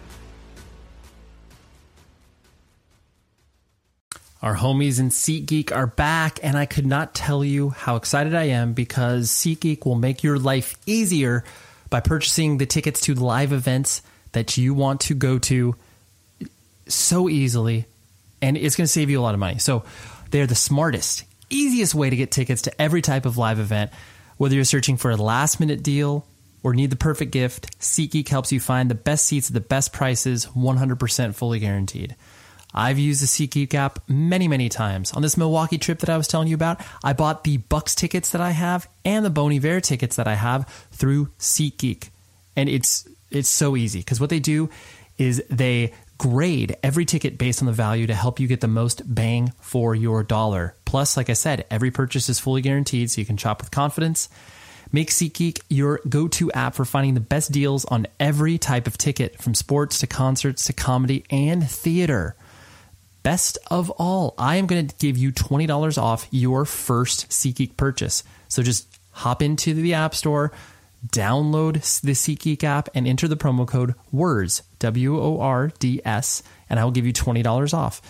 Our homies in SeatGeek are back, and I could not tell you how excited I am because SeatGeek will make your life easier by purchasing the tickets to live events that you want to go to so easily, and it's going to save you a lot of money. So they're the smartest, easiest way to get tickets to every type of live event. Whether you're searching for a last-minute deal or need the perfect gift, SeatGeek helps you find the best seats at the best prices, one hundred percent fully guaranteed. I've used the SeatGeek app many, many times. On this Milwaukee trip that I was telling you about, I bought the Bucks tickets that I have and the Bon Iver tickets that I have through SeatGeek. And it's it's so easy because what they do is they grade every ticket based on the value to help you get the most bang for your dollar. Plus, like I said, every purchase is fully guaranteed so you can shop with confidence. Make SeatGeek your go-to app for finding the best deals on every type of ticket, from sports to concerts to comedy and theater. Best of all, I am going to give you twenty dollars off your first SeatGeek purchase. So just hop into the App Store, download the SeatGeek app, and enter the promo code WORDS, W O R D S, and I will give you twenty dollars off.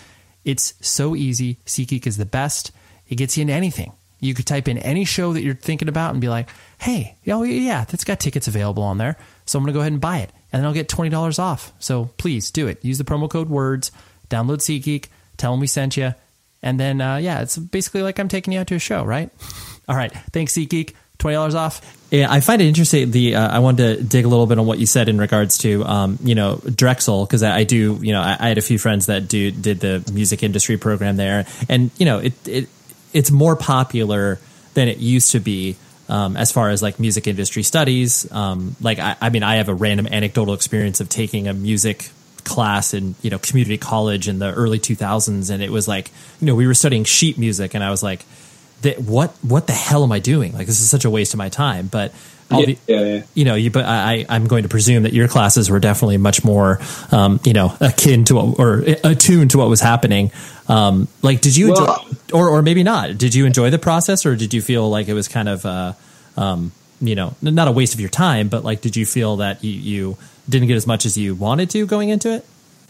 It's so easy. SeatGeek is the best. It gets you into anything. You could type in any show that you're thinking about and be like, hey, oh yeah, that's got tickets available on there. So I'm going to go ahead and buy it. And then I'll get twenty dollars off. So please do it. Use the promo code WORDS, download SeatGeek, tell them we sent you. And then, uh, yeah, it's basically like I'm taking you out to a show, right? All right. Thanks, SeatGeek. twenty dollars off. Yeah, I find it interesting. The uh, I wanted to dig a little bit on what you said in regards to, um, you know, Drexel, because I, I do, you know, I, I had a few friends that do did the music industry program there, and you know, it it it's more popular than it used to be um, as far as like music industry studies. Um, like, I, I mean, I have a random anecdotal experience of taking a music class in, you know, community college in the early two thousands, and it was like, you know, we were studying sheet music, and I was like, that what what the hell am I doing? Like, this is such a waste of my time. But all yeah, the, yeah, yeah. you know, you but I I'm going to presume that your classes were definitely much more um, you know, akin to what, or attuned to what was happening. Um, like, did you well, enjoy, or or maybe not? Did you enjoy the process, or did you feel like it was kind of uh, um, you know, not a waste of your time, but like, did you feel that you, you didn't get as much as you wanted to going into it?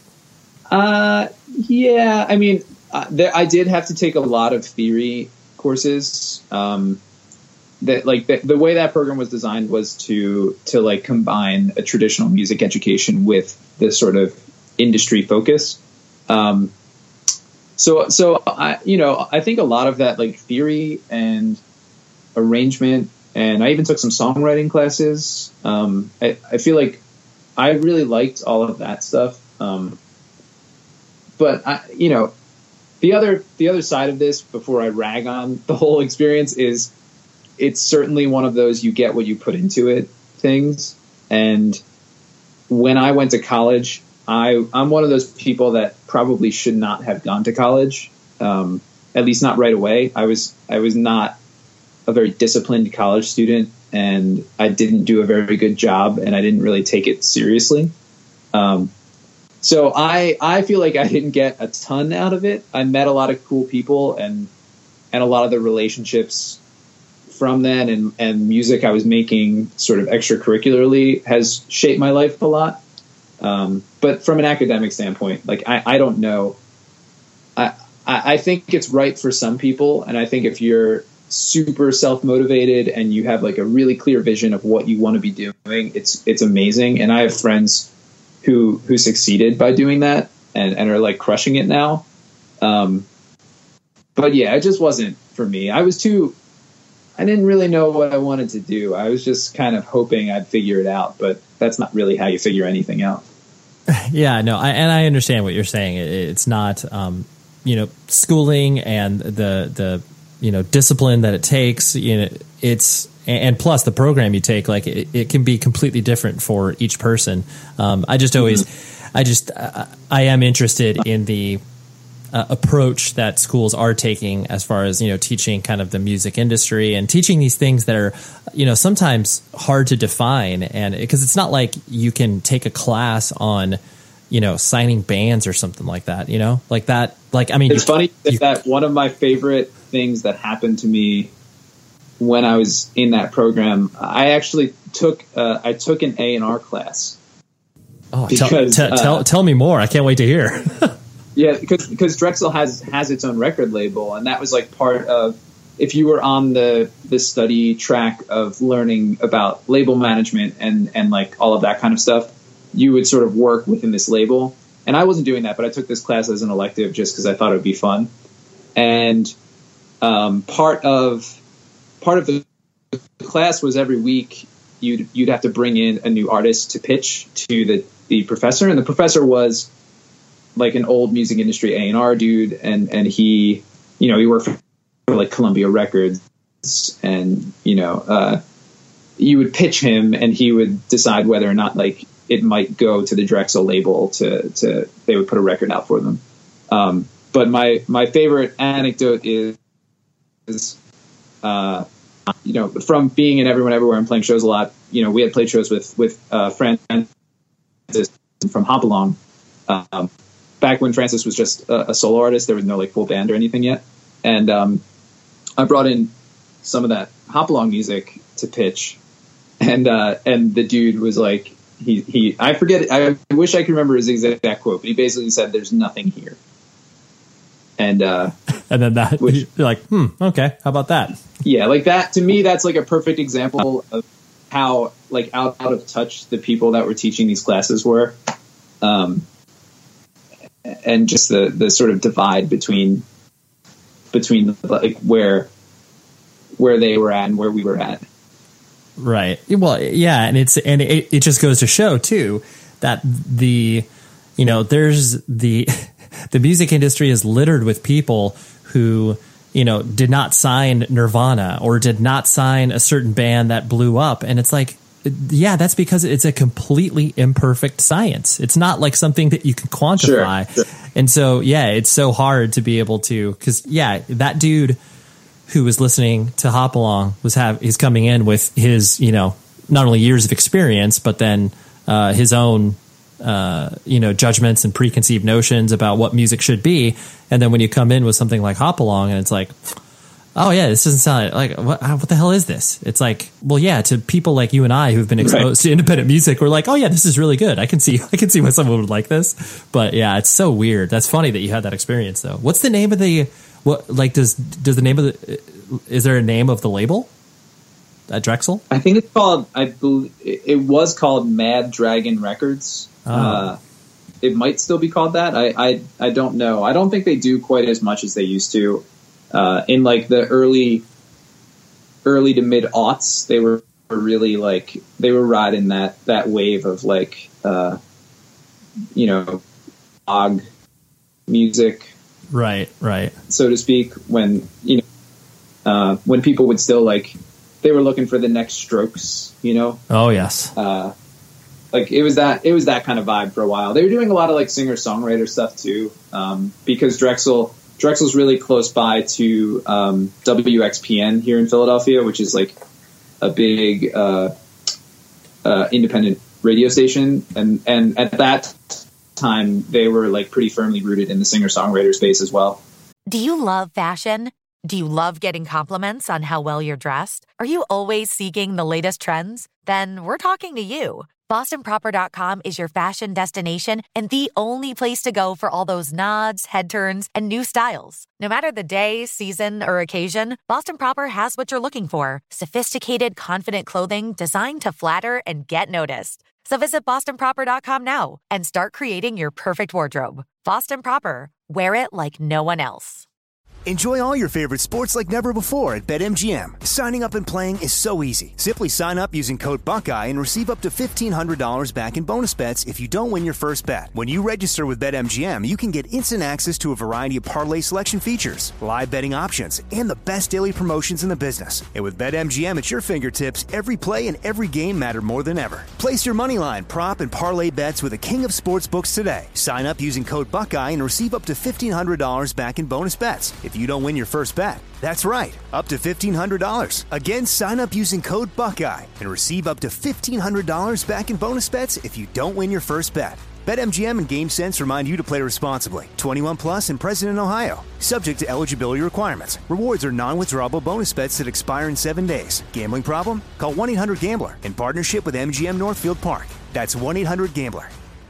Uh, yeah. I mean, uh, there, I did have to take a lot of theory courses. Um, that like the, the way that program was designed was to to like combine a traditional music education with this sort of industry focus. Um, so so I you know I think a lot of that like theory and arrangement, and I even took some songwriting classes. Um, I, I feel like I really liked all of that stuff. Um, but I, you know. The other the other side of this, before I rag on the whole experience, is it's certainly one of those you get what you put into it things. And when I went to college, I, I'm one of those people that probably should not have gone to college, um, at least not right away. I was I was not a very disciplined college student, and I didn't do a very good job, and I didn't really take it seriously. Um So I, I feel like I didn't get a ton out of it. I met a lot of cool people, and and a lot of the relationships from then and, and music I was making sort of extracurricularly has shaped my life a lot. Um, but from an academic standpoint, like I, I don't know. I, I think it's right for some people. And I think if you're super self-motivated and you have like a really clear vision of what you want to be doing, it's it's amazing. And I have friends who who succeeded by doing that and, and are like crushing it now. Um, but yeah, it just wasn't for me. I was too, I didn't really know what I wanted to do. I was just kind of hoping I'd figure it out, but that's not really how you figure anything out. Yeah, no, I, and I understand what you're saying. It, it's not, um, you know, schooling and the, the, you know, discipline that it takes, you know, it's, and plus the program you take, like it, it can be completely different for each person. Um, I just always, mm-hmm. I just, uh, I am interested in the uh, approach that schools are taking as far as, you know, teaching kind of the music industry and teaching these things that are, you know, sometimes hard to define. And because it's not like you can take a class on, you know, signing bands or something like that, you know, like that. Like, I mean, it's you, funny you, that one of my favorite things that happened to me when I was in that program, I actually took uh, I took an A and R class. Oh, because, tell, t- uh, tell tell me more! I can't wait to hear. Yeah, because because Drexel has has its own record label, and that was like part of, if you were on the the study track of learning about label management and and like all of that kind of stuff, you would sort of work within this label. And I wasn't doing that, but I took this class as an elective just because I thought it would be fun. And um, part of Part of the class was every week you'd you'd have to bring in a new artist to pitch to the, the professor, and the professor was like an old music industry A and R dude, and and he you know he worked for, for like Columbia Records, and you know uh, you would pitch him, and he would decide whether or not like it might go to the Drexel label to to they would put a record out for them. Um, but my my favorite anecdote is. is uh, you know, from being in Everyone Everywhere and playing shows a lot, you know, we had played shows with, with, uh, Francis from Hopalong. Um, back when Francis was just a, a solo artist, there was no like full band or anything yet. And, um, I brought in some of that Hopalong music to pitch. And, uh, and the dude was like, he, he, I forget, I wish I could remember his exact quote, but he basically said, "There's nothing here." And, uh, and then that, which, you're like, hmm, okay, how about that? Yeah, like that, to me, that's like a perfect example of how, like, out, out of touch the people that were teaching these classes were. Um, and just the, the sort of divide between, between, like, where, where they were at and where we were at. Right. Well, yeah. And it's, and it, it just goes to show too, that the, you know, there's the, the music industry is littered with people who, you know, did not sign Nirvana or did not sign a certain band that blew up. And it's like, yeah, that's because it's a completely imperfect science. It's not like something that you can quantify. Sure, sure. And so, yeah, it's so hard to be able to, cause yeah, that dude who was listening to Hopalong was have, he's coming in with his, you know, not only years of experience, but then, uh, his own, uh, you know, judgments and preconceived notions about what music should be. And then when you come in with something like Hopalong and it's like, oh yeah, this doesn't sound like, what, what the hell is this? It's like, well, yeah, to people like you and I who've been exposed right. to independent music, we're like, oh yeah, this is really good. I can see, I can see why someone would like this. But yeah, it's so weird. That's funny that you had that experience though. What's the name of the, what, like, does, does the name of the, is there a name of the label at Drexel? I think it's called, I believe it was called Mad Dragon Records. Oh. Uh, it might still be called that. I, I, I don't know. I don't think they do quite as much as they used to. Uh, in like the early, early to mid aughts, they were really like, they were riding that, that wave of like, uh, you know, og music. Right, right. So to speak, when, you know, uh, when people would still like, they were looking for the next Strokes, you know? Oh, yes. Uh, like it was that, it was that kind of vibe for a while. They were doing a lot of like singer songwriter stuff too. Um, because Drexel, Drexel's really close by to, um, W X P N here in Philadelphia, which is like a big, uh, uh, independent radio station. And, and at that time they were like pretty firmly rooted in the singer-songwriter space as well. Do you love fashion? Do you love getting compliments on how well you're dressed? Are you always seeking the latest trends? Then we're talking to you. Boston Proper dot com is your fashion destination and the only place to go for all those nods, head turns, and new styles. No matter the day, season, or occasion, Boston Proper has what you're looking for. Sophisticated, confident clothing designed to flatter and get noticed. So visit Boston Proper dot com now and start creating your perfect wardrobe. Boston Proper. Wear it like no one else. Enjoy all your favorite sports like never before at BetMGM. Signing up and playing is so easy. Simply sign up using code Buckeye and receive up to fifteen hundred dollars back in bonus bets if you don't win your first bet. When you register with BetMGM, you can get instant access to a variety of parlay selection features, live betting options, and the best daily promotions in the business. And with BetMGM at your fingertips, every play and every game matter more than ever. Place your moneyline, prop, and parlay bets with the king of sportsbooks today. Sign up using code Buckeye and receive up to fifteen hundred dollars back in bonus bets if you don't win your first bet. That's right, up to fifteen hundred dollars. Again, sign up using code Buckeye and receive up to fifteen hundred dollars back in bonus bets if you don't win your first bet. BetMGM and GameSense remind you to play responsibly. twenty-one plus and present in Ohio. Subject to eligibility requirements. Rewards are non-withdrawable bonus bets that expire in seven days. Gambling problem? Call one eight hundred gambler in partnership with M G M Northfield Park. That's one eight hundred gambler.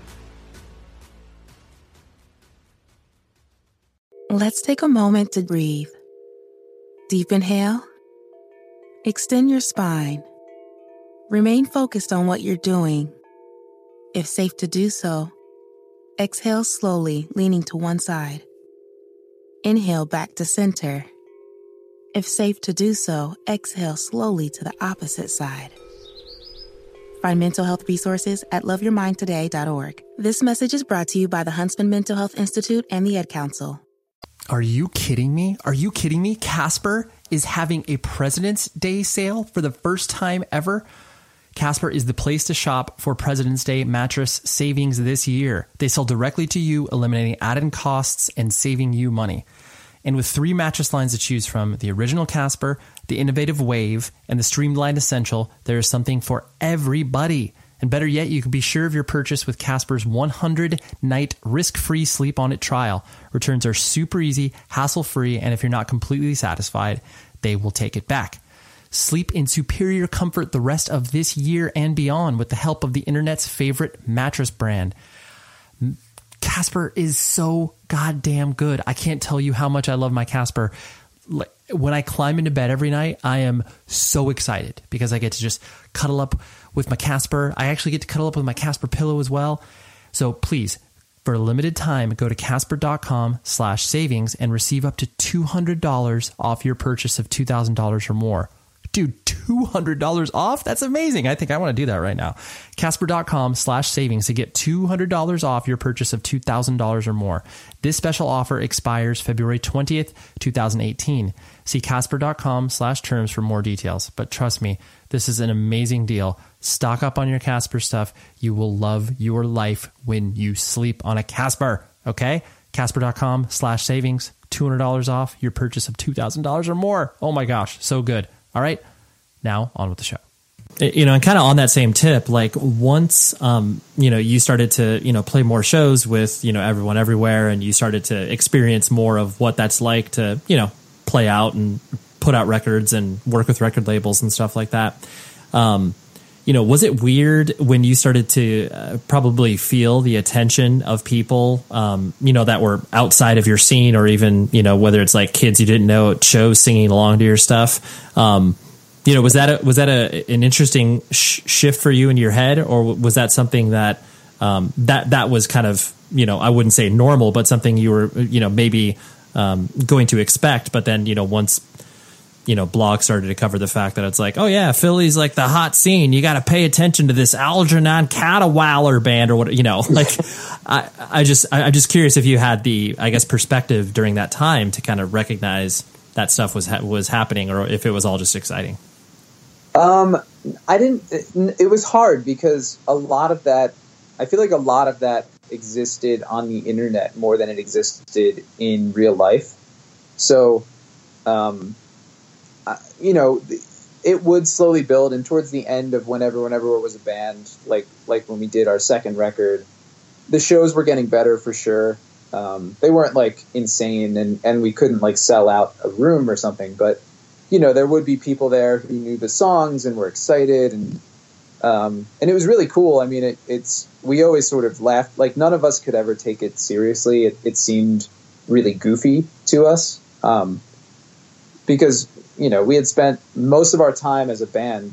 Let's take a moment to breathe. Deep inhale. Extend your spine. Remain focused on what you're doing. If safe to do so, exhale slowly, leaning to one side. Inhale back to center. If safe to do so, exhale slowly to the opposite side. Find mental health resources at love your mind today dot org. This message is brought to you by the Huntsman Mental Health Institute and the Ad Council. Are you kidding me? Are you kidding me? Casper is having a President's Day sale for the first time ever. Casper is the place to shop for President's Day mattress savings this year. They sell directly to you, eliminating added costs and saving you money. And with three mattress lines to choose from, the original Casper, the innovative Wave, and the streamlined Essential, there is something for everybody. And better yet, you can be sure of your purchase with Casper's one hundred night risk-free sleep on it trial. Returns are super easy, hassle-free, and if you're not completely satisfied, they will take it back. Sleep in superior comfort the rest of this year and beyond with the help of the internet's favorite mattress brand. Casper is so goddamn good. I can't tell you how much I love my Casper. When I climb into bed every night, I am so excited because I get to just cuddle up with my Casper. I actually get to cuddle up with my Casper pillow as well. So please, for a limited time, go to casper.com slash savings and receive up to two hundred dollars off your purchase of two thousand dollars or more. Dude, two hundred dollars off? That's amazing. I think I want to do that right now. Casper.com slash savings to get two hundred dollars off your purchase of two thousand dollars or more. This special offer expires February twentieth, twenty eighteen. See Casper.com slash terms for more details. But trust me, this is an amazing deal. Stock up on your Casper stuff. You will love your life when you sleep on a Casper. Okay? Casper.com slash savings. two hundred dollars off your purchase of two thousand dollars or more. Oh my gosh, so good. All right, now on with the show. You know, and kind of on that same tip, like once, um, you know, you started to, you know, play more shows with, you know, everyone everywhere, and you started to experience more of what that's like to, you know, play out and put out records and work with record labels and stuff like that. Um, you know, was it weird when you started to uh, probably feel the attention of people, um, you know, that were outside of your scene, or even, you know, whether it's like kids you didn't know at shows singing along to your stuff? Um, you know, was that a, was that a, an interesting sh- shift for you in your head, or was that something that um, that that was kind of, you know, I wouldn't say normal, but something you were, you know, maybe um, going to expect, but then, you know, once, you know, blogs started to cover the fact that it's like, oh yeah, Philly's like the hot scene. You got to pay attention to this Algernon Caterwauler band or what, you know, like I, I just, I, I'm just curious if you had the, I guess, perspective during that time to kind of recognize that stuff was, ha- was happening, or if it was all just exciting. Um, I didn't, it, it was hard because a lot of that, I feel like a lot of that existed on the internet more than it existed in real life. So, um, you know, it would slowly build, and towards the end of whenever, whenever it was a band, like like when we did our second record, the shows were getting better for sure. Um, they weren't like insane, and, and we couldn't like sell out a room or something, but you know, there would be people there who knew the songs and were excited, and um, and it was really cool. I mean, it, it's we always sort of laughed, like none of us could ever take it seriously. It, it seemed really goofy to us um, because. You know, we had spent most of our time as a band,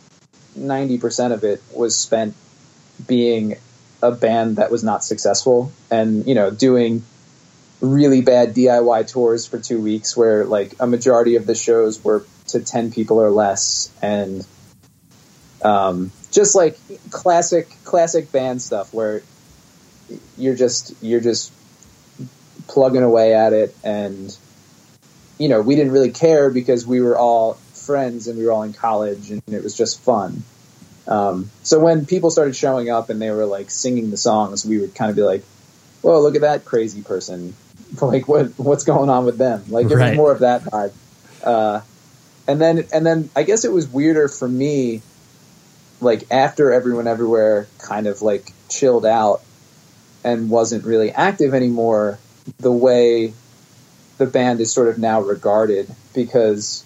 ninety percent of it was spent being a band that was not successful and, you know, doing really bad D I Y tours for two weeks where, like, a majority of the shows were to ten people or less. And um, just, like, classic, classic band stuff where you're just, you're just plugging away at it. And you know, we didn't really care because we were all friends and we were all in college and it was just fun. Um, so when people started showing up and they were like singing the songs, we would kind of be like, whoa, look at that crazy person. Like what, what's going on with them? Like it right. was more of that vibe. Uh, and then, and then I guess it was weirder for me, like after Everyone Everywhere kind of like chilled out and wasn't really active anymore, the way the band is sort of now regarded, because,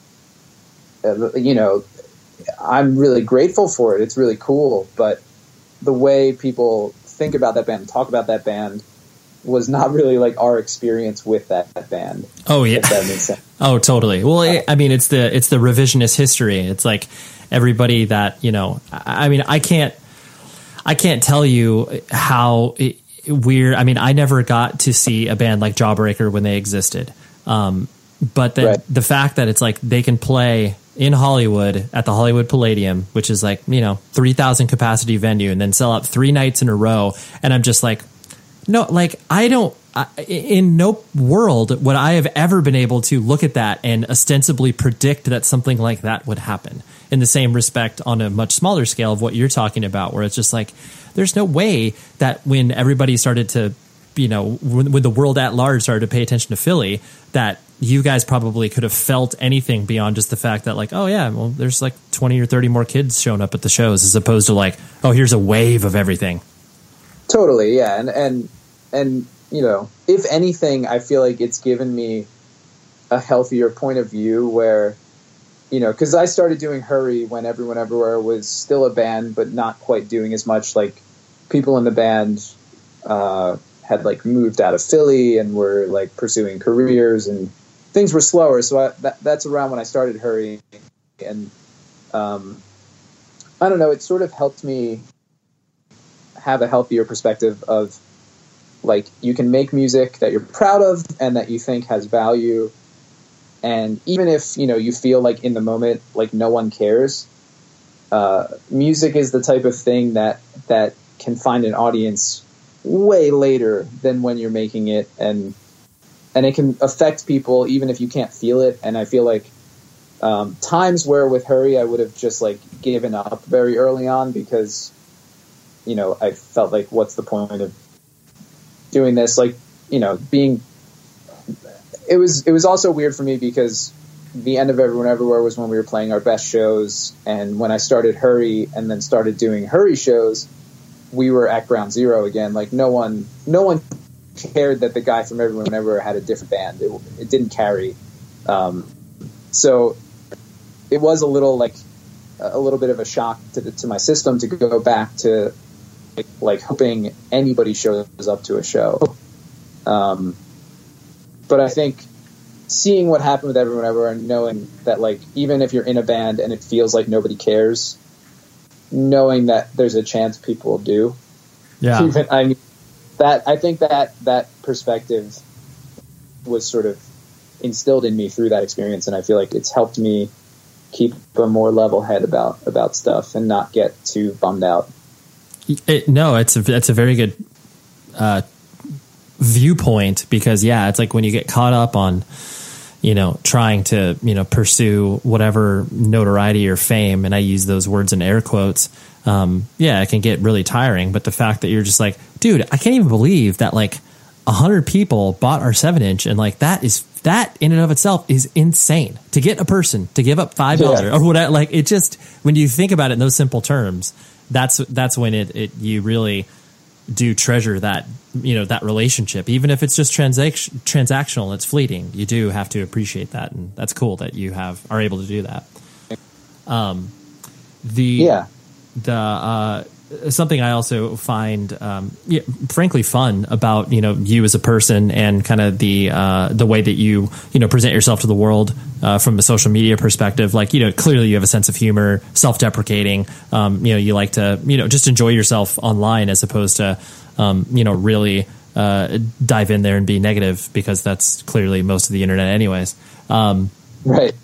uh, you know, I'm really grateful for it. It's really cool. But the way people think about that band and talk about that band was not really like our experience with that, that band. Oh yeah. If that makes sense. Oh, totally. Well, it, I mean, it's the, it's the revisionist history. It's like everybody that, you know, I, I mean, I can't, I can't tell you how it, weird. I mean, I never got to see a band like Jawbreaker when they existed. Um, but then right. the fact that it's like they can play in Hollywood at the Hollywood Palladium, which is like, you know, three thousand capacity venue, and then sell out three nights in a row. And I'm just like, no, like I don't, I, in no world would I have ever been able to look at that and ostensibly predict that something like that would happen. In the same respect, on a much smaller scale of what you're talking about, where it's just like, there's no way that when everybody started to, you know, when, when the world at large started to pay attention to Philly, that you guys probably could have felt anything beyond just the fact that like, oh yeah, well, there's like twenty or thirty more kids showing up at the shows, as opposed to like, oh, here's a wave of everything. Totally. Yeah. And, and, and, you know, if anything, I feel like it's given me a healthier point of view where, you know, because I started doing Hurry when Everyone Everywhere was still a band, but not quite doing as much. Like people in the band uh, had like moved out of Philly and were like pursuing careers, and things were slower. So I, that, that's around when I started Hurry. And um, I don't know, it sort of helped me have a healthier perspective of like, you can make music that you're proud of and that you think has value. And even if, you know, you feel like in the moment, like no one cares, uh, music is the type of thing that, that can find an audience way later than when you're making it. And, and it can affect people even if you can't feel it. And I feel like, um, times where with Hurry, I would have just like given up very early on because, you know, I felt like, what's the point of doing this? Like, you know, being, it was, it was also weird for me because the end of Everyone Everywhere was when we were playing our best shows. And when I started Hurry and then started doing Hurry shows, we were at ground zero again. Like no one, no one cared that the guy from Everyone Everywhere had a different band. It, it didn't carry. Um, so it was a little like a little bit of a shock to the, to my system to go back to like, like hoping anybody shows up to a show. Um, but I think seeing what happened with Everyone Everywhere and knowing that like, even if you're in a band and it feels like nobody cares, knowing that there's a chance people do. Yeah. Even, I mean, that, I think that that perspective was sort of instilled in me through that experience. And I feel like it's helped me keep a more level head about, about stuff and not get too bummed out. It, no, it's a, that's a very good, uh, viewpoint because yeah, it's like when you get caught up on, you know, trying to, you know, pursue whatever notoriety or fame, and I use those words in air quotes, um, yeah, it can get really tiring. But the fact that you're just like, dude, I can't even believe that like a hundred people bought our seven inch, and like that is that in and of itself is insane to get a person to give up five dollars yeah. or whatever. Like it just, when you think about it in those simple terms, that's that's when it, it you really do treasure that, you know, that relationship, even if it's just transaction transactional, it's fleeting. You do have to appreciate that, and that's cool that you have are able to do that. Um, the yeah, the uh, something I also find, um, yeah, frankly, fun about, you know, you as a person and kind of the uh, the way that you you know present yourself to the world uh, from a social media perspective. Like, you know, clearly you have a sense of humor, self-deprecating. Um, you know, you like to, you know, just enjoy yourself online as opposed to um, you know, really uh, dive in there and be negative, because that's clearly most of the internet anyways. Um, right.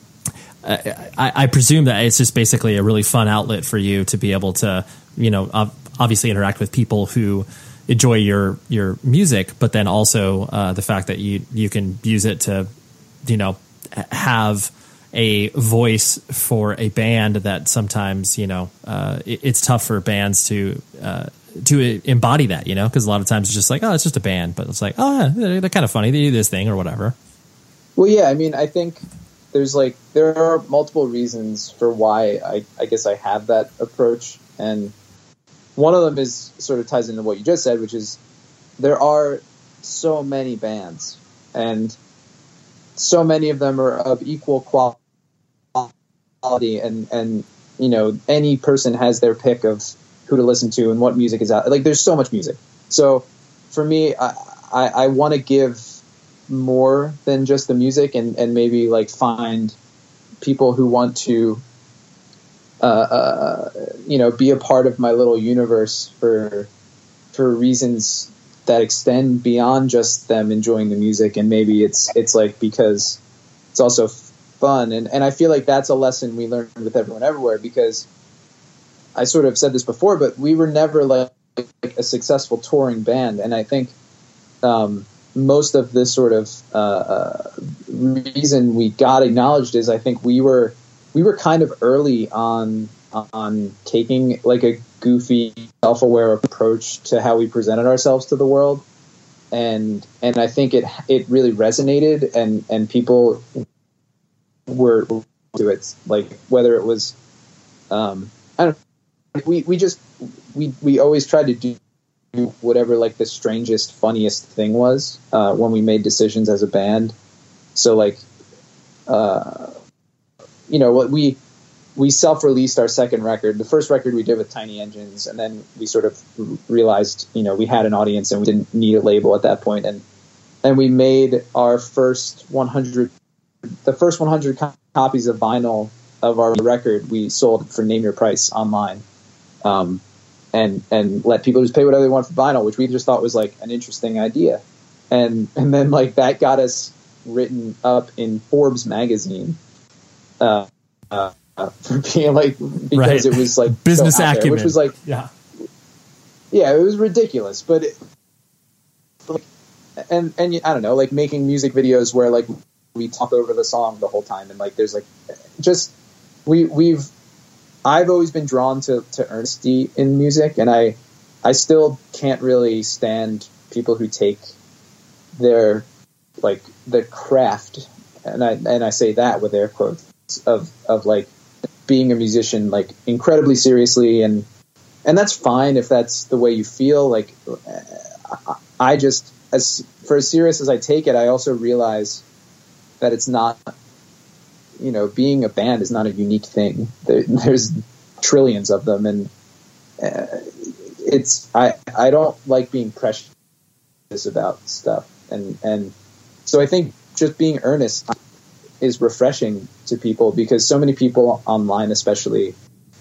I, I presume that it's just basically a really fun outlet for you to be able to, you know, obviously interact with people who enjoy your, your music, but then also uh, the fact that you, you can use it to, you know, have a voice for a band that sometimes, you know, uh, it, it's tough for bands to, uh, to embody that, you know, because a lot of times it's just like, oh, it's just a band, but it's like, oh, yeah, they're, they're kind of funny. They do this thing or whatever. Well, yeah, I mean, I think there's like, there are multiple reasons for why I, I guess I have that approach. And one of them is sort of ties into what you just said, which is there are so many bands and so many of them are of equal quality, and, and, you know, any person has their pick of who to listen to and what music is out. Like, there's so much music. So for me, I, I, I want to give more than just the music, and, and maybe like find people who want to, uh, uh, you know, be a part of my little universe for, for reasons that extend beyond just them enjoying the music. And maybe it's, it's like, because it's also fun. And, and I feel like that's a lesson we learned with Everyone Everywhere, because I sort of said this before, but we were never like a successful touring band. And I think, um, most of this sort of, uh, uh, reason we got acknowledged is I think we were, we were kind of early on, on taking like a goofy, self-aware approach to how we presented ourselves to the world. And, and I think it, it really resonated, and, and people were to it, like whether it was, um, I don't know, we, we just, we, we always tried to do whatever like the strangest, funniest thing was, uh, when we made decisions as a band. So like, uh, you know, what we, we self-released our second record. The first record we did with Tiny Engines, and then we sort of realized, you know, we had an audience and we didn't need a label at that point. And and we made our first one hundred, the first one hundred co- copies of vinyl of our record. We sold for Name Your Price online, um, and and let people just pay whatever they want for vinyl, which we just thought was like an interesting idea. And and then like that got us written up in Forbes magazine. Uh, uh, for being like, because right. it was like business so acumen, there, which was like, yeah, yeah, it was ridiculous. But, it, like, and and I don't know, like making music videos where like we talk over the song the whole time, and like there's like just we we've I've always been drawn to to earnesty in music, and I I still can't really stand people who take their like the craft, and I and I say that with air quotes, of of like being a musician like incredibly seriously, and and that's fine if that's the way you feel. Like I just, as for as serious as I take it, I also realize that it's not, you know, being a band is not a unique thing. There, there's trillions of them, and uh, it's I I don't like being precious about stuff, and and so I think just being earnest is refreshing to people, because so many people online, especially,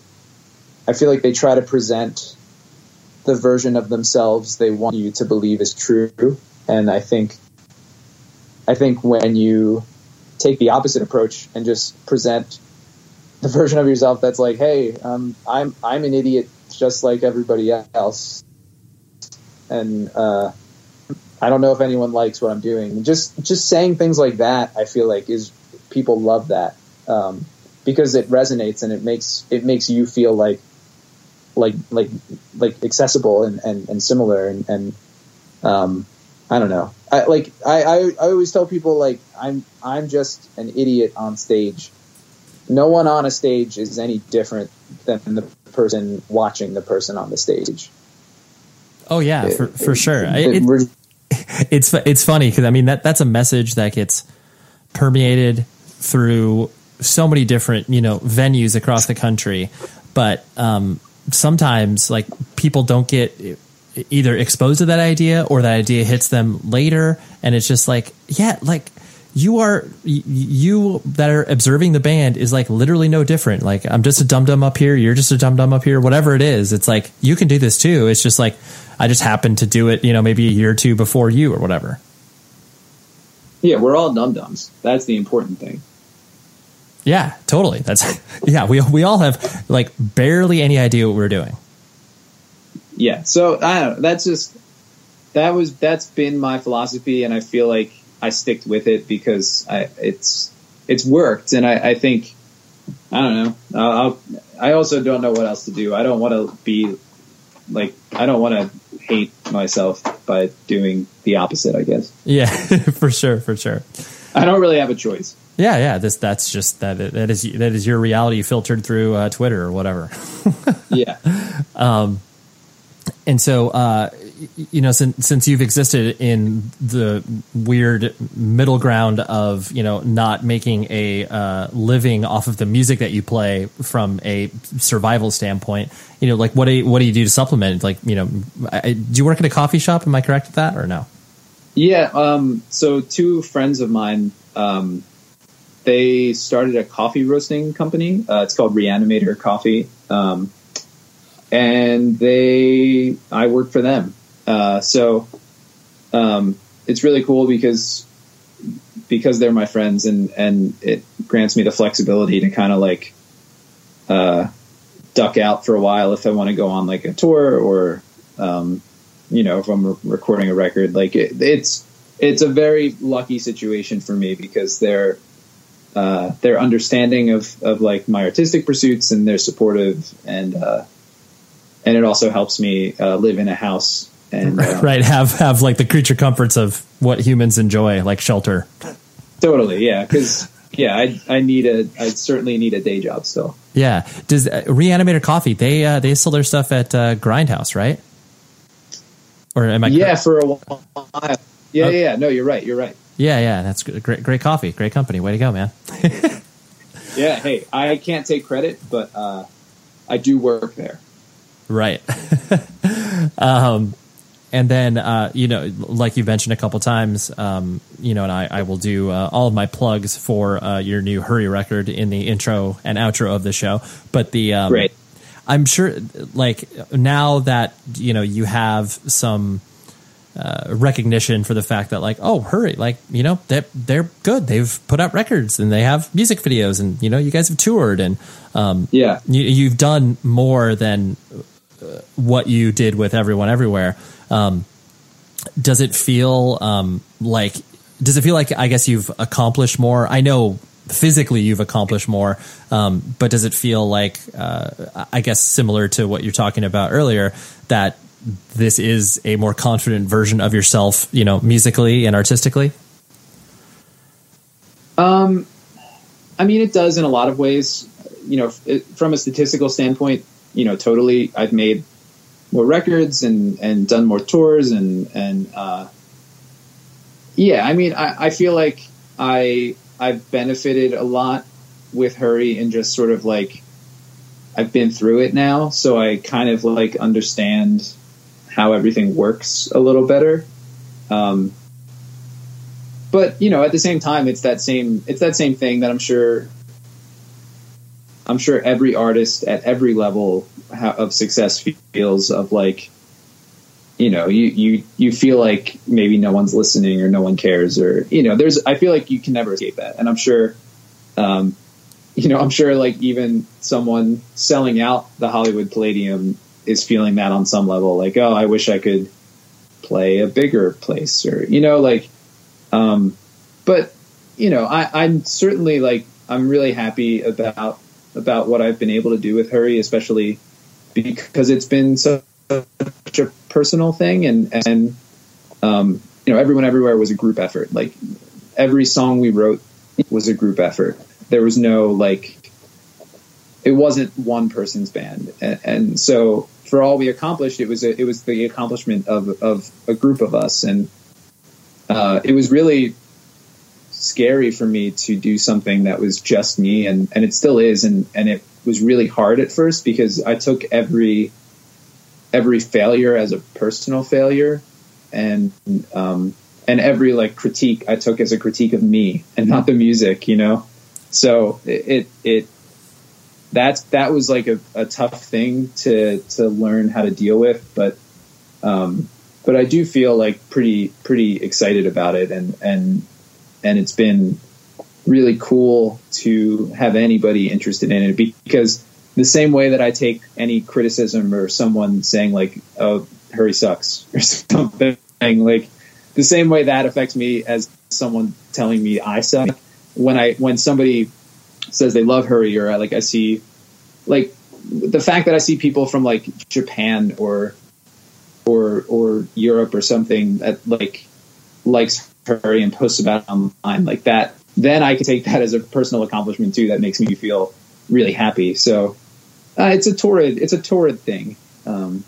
I feel like they try to present the version of themselves they want you to believe is true. And I think, I think when you take the opposite approach and just present the version of yourself that's like, hey, um, I'm, I'm an idiot just like everybody else. And, uh, I don't know if anyone likes what I'm doing. Just, just saying things like that, I feel like is, people love that, um, because it resonates and it makes it makes you feel like like like like accessible and, and, and similar, and, and um, I don't know. I like I, I, I always tell people like I'm I'm just an idiot on stage. No one on a stage is any different than the person watching the person on the stage. Oh yeah, it, for for it, sure. It, it, it, it's it's funny because I mean that that's a message that gets permeated through so many different, you know, venues across the country. But um, sometimes like people don't get either exposed to that idea, or that idea hits them later. And it's just like, yeah, like you are, you that are observing the band is like literally no different. Like I'm just a dum-dum up here. You're just a dum-dum up here, whatever it is. It's like, you can do this too. It's just like, I just happened to do it, you know, maybe a year or two before you or whatever. Yeah, we're all dum-dums. That's the important thing. Yeah, totally. That's yeah. We we all have like barely any idea what we're doing. Yeah. So I don't know. That's just that was that's been my philosophy, and I feel like I sticked with it because I it's it's worked, and I, I think I don't know. I'll, I'll, I also don't know what else to do. I don't want to be like I don't want to hate myself by doing the opposite, I guess. Yeah, for sure, for sure. I don't really have a choice. Yeah, yeah. This that's just that that is that is your reality filtered through uh, Twitter or whatever. Yeah. Um, and so uh, you know, since since you've existed in the weird middle ground of, you know, not making a uh, living off of the music that you play from a survival standpoint, you know, like what do you, what do you do to supplement? Like, you know, I, do you work at a coffee shop? Am I correct with that or no? Yeah. Um, so two friends of mine, um, they started a coffee roasting company. Uh, it's called Reanimator Coffee. Um, and they, I work for them. Uh, so, um, it's really cool because, because they're my friends, and, and it grants me the flexibility to kind of like, uh, duck out for a while if I want to go on like a tour, or, um, you know, if I'm re- recording a record. Like it, it's, it's a very lucky situation for me because they're, uh, they're understanding of, of like my artistic pursuits, and they're supportive, and, uh, and it also helps me, uh, live in a house and, uh, right. Have, have like the creature comforts of what humans enjoy, like shelter. Totally. Yeah. Cause yeah, I, I need a, I certainly need a day job still. Yeah. Does uh, Reanimator Coffee, they, uh, they sell their stuff at, uh, Grindhouse, right? Or am I? Yeah, correct? for a while. Yeah, okay. yeah, no, you're right. You're right. Yeah, yeah, that's great. Great coffee, great company. Way to go, man. Yeah. Hey, I can't take credit, but uh, I do work there. Right. um, and then, uh, you know, like you mentioned a couple times, um, you know, and I, I will do uh, all of my plugs for uh, your new Hurry record in the intro and outro of the show. But the, um, Great. I'm sure, like, now that, you know, you have some uh, recognition for the fact that, like, oh, Hurry, like, you know, they're, they're good. They've put out records and they have music videos and, you know, you guys have toured and um, yeah, you, you've done more than uh, what you did with Everyone Everywhere. Um, does it feel um, like, does it feel like, I guess you've accomplished more? I know physically you've accomplished more, um, but does it feel like, uh, I guess similar to what you're talking about earlier, that this is a more confident version of yourself, you know, musically and artistically? Um, I mean, it does in a lot of ways. You know, it, from a statistical standpoint, you know, totally, I've made more records and, and done more tours and, and, uh, yeah, I mean, I, I feel like I, I've benefited a lot with Hurry and just sort of like, I've been through it now. So I kind of like understand how everything works a little better. Um, but you know, at the same time, it's that same, it's that same thing that I'm sure, I'm sure every artist at every level of success feels of like, you know, you, you, you feel like maybe no one's listening or no one cares or, you know, there's, I feel like you can never escape that. And I'm sure, um, you know, I'm sure like even someone selling out the Hollywood Palladium is feeling that on some level, like, oh, I wish I could play a bigger place or, you know, like, um, but you know, I, I'm certainly like, I'm really happy about, about what I've been able to do with Hurry, especially because it's been such a personal thing. And, and, um, you know, Everyone Everywhere was a group effort. Like every song we wrote was a group effort. There was no, like, it wasn't one person's band. And, and so for all we accomplished, it was, a, it was the accomplishment of, of a group of us. And, uh, it was really scary for me to do something that was just me, and, and it still is. And, and it was really hard at first because I took every, every failure as a personal failure, and, um, and every like critique I took as a critique of me and not the music, you know? So it, it, it that's, that was like a, a tough thing to, to learn how to deal with. But, um, but I do feel like pretty, pretty excited about it. And, and, and it's been really cool to have anybody interested in it, because the same way that I take any criticism or someone saying like, oh, Hurry sucks or something, like the same way that affects me as someone telling me I suck. When I, when somebody says they love Hurry, or I, like, I see like the fact that I see people from like Japan or, or, or Europe or something that like likes Hurry and posts about it online like that, then I can take that as a personal accomplishment too. That makes me feel really happy. So uh, it's a torrid, it's a torrid thing. Um,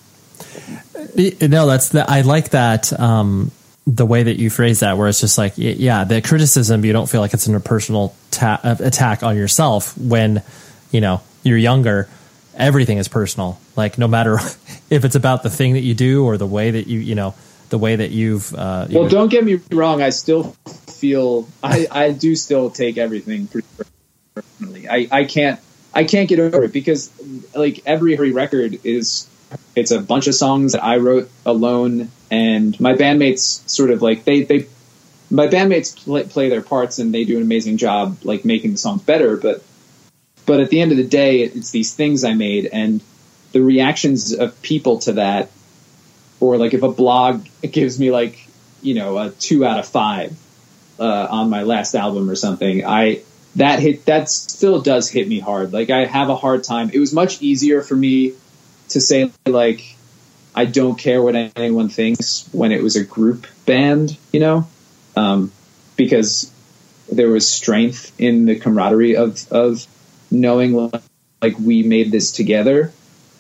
no, that's the, I like that. Um, the way that you phrase that, where it's just like, yeah, the criticism, you don't feel like it's an personal ta- attack on yourself. When, you know, you're younger, everything is personal. Like no matter if it's about the thing that you do or the way that you, you know, the way that you've, uh, you well, know, don't get me wrong. I still feel, I, I do still take everything pretty personally. I, I can't, I can't get over it because like every Hurry record is, it's a bunch of songs that I wrote alone, and my bandmates sort of like they, they, my bandmates play, play their parts and they do an amazing job, like making the songs better. But, but at the end of the day, it's these things I made, and the reactions of people to that, or like if a blog gives me like, you know, a two out of five uh, on my last album or something, I, that hit, that still does hit me hard. Like I have a hard time. It was much easier for me to say like, I don't care what anyone thinks when it was a group band, you know, um, because there was strength in the camaraderie of, of knowing like we made this together.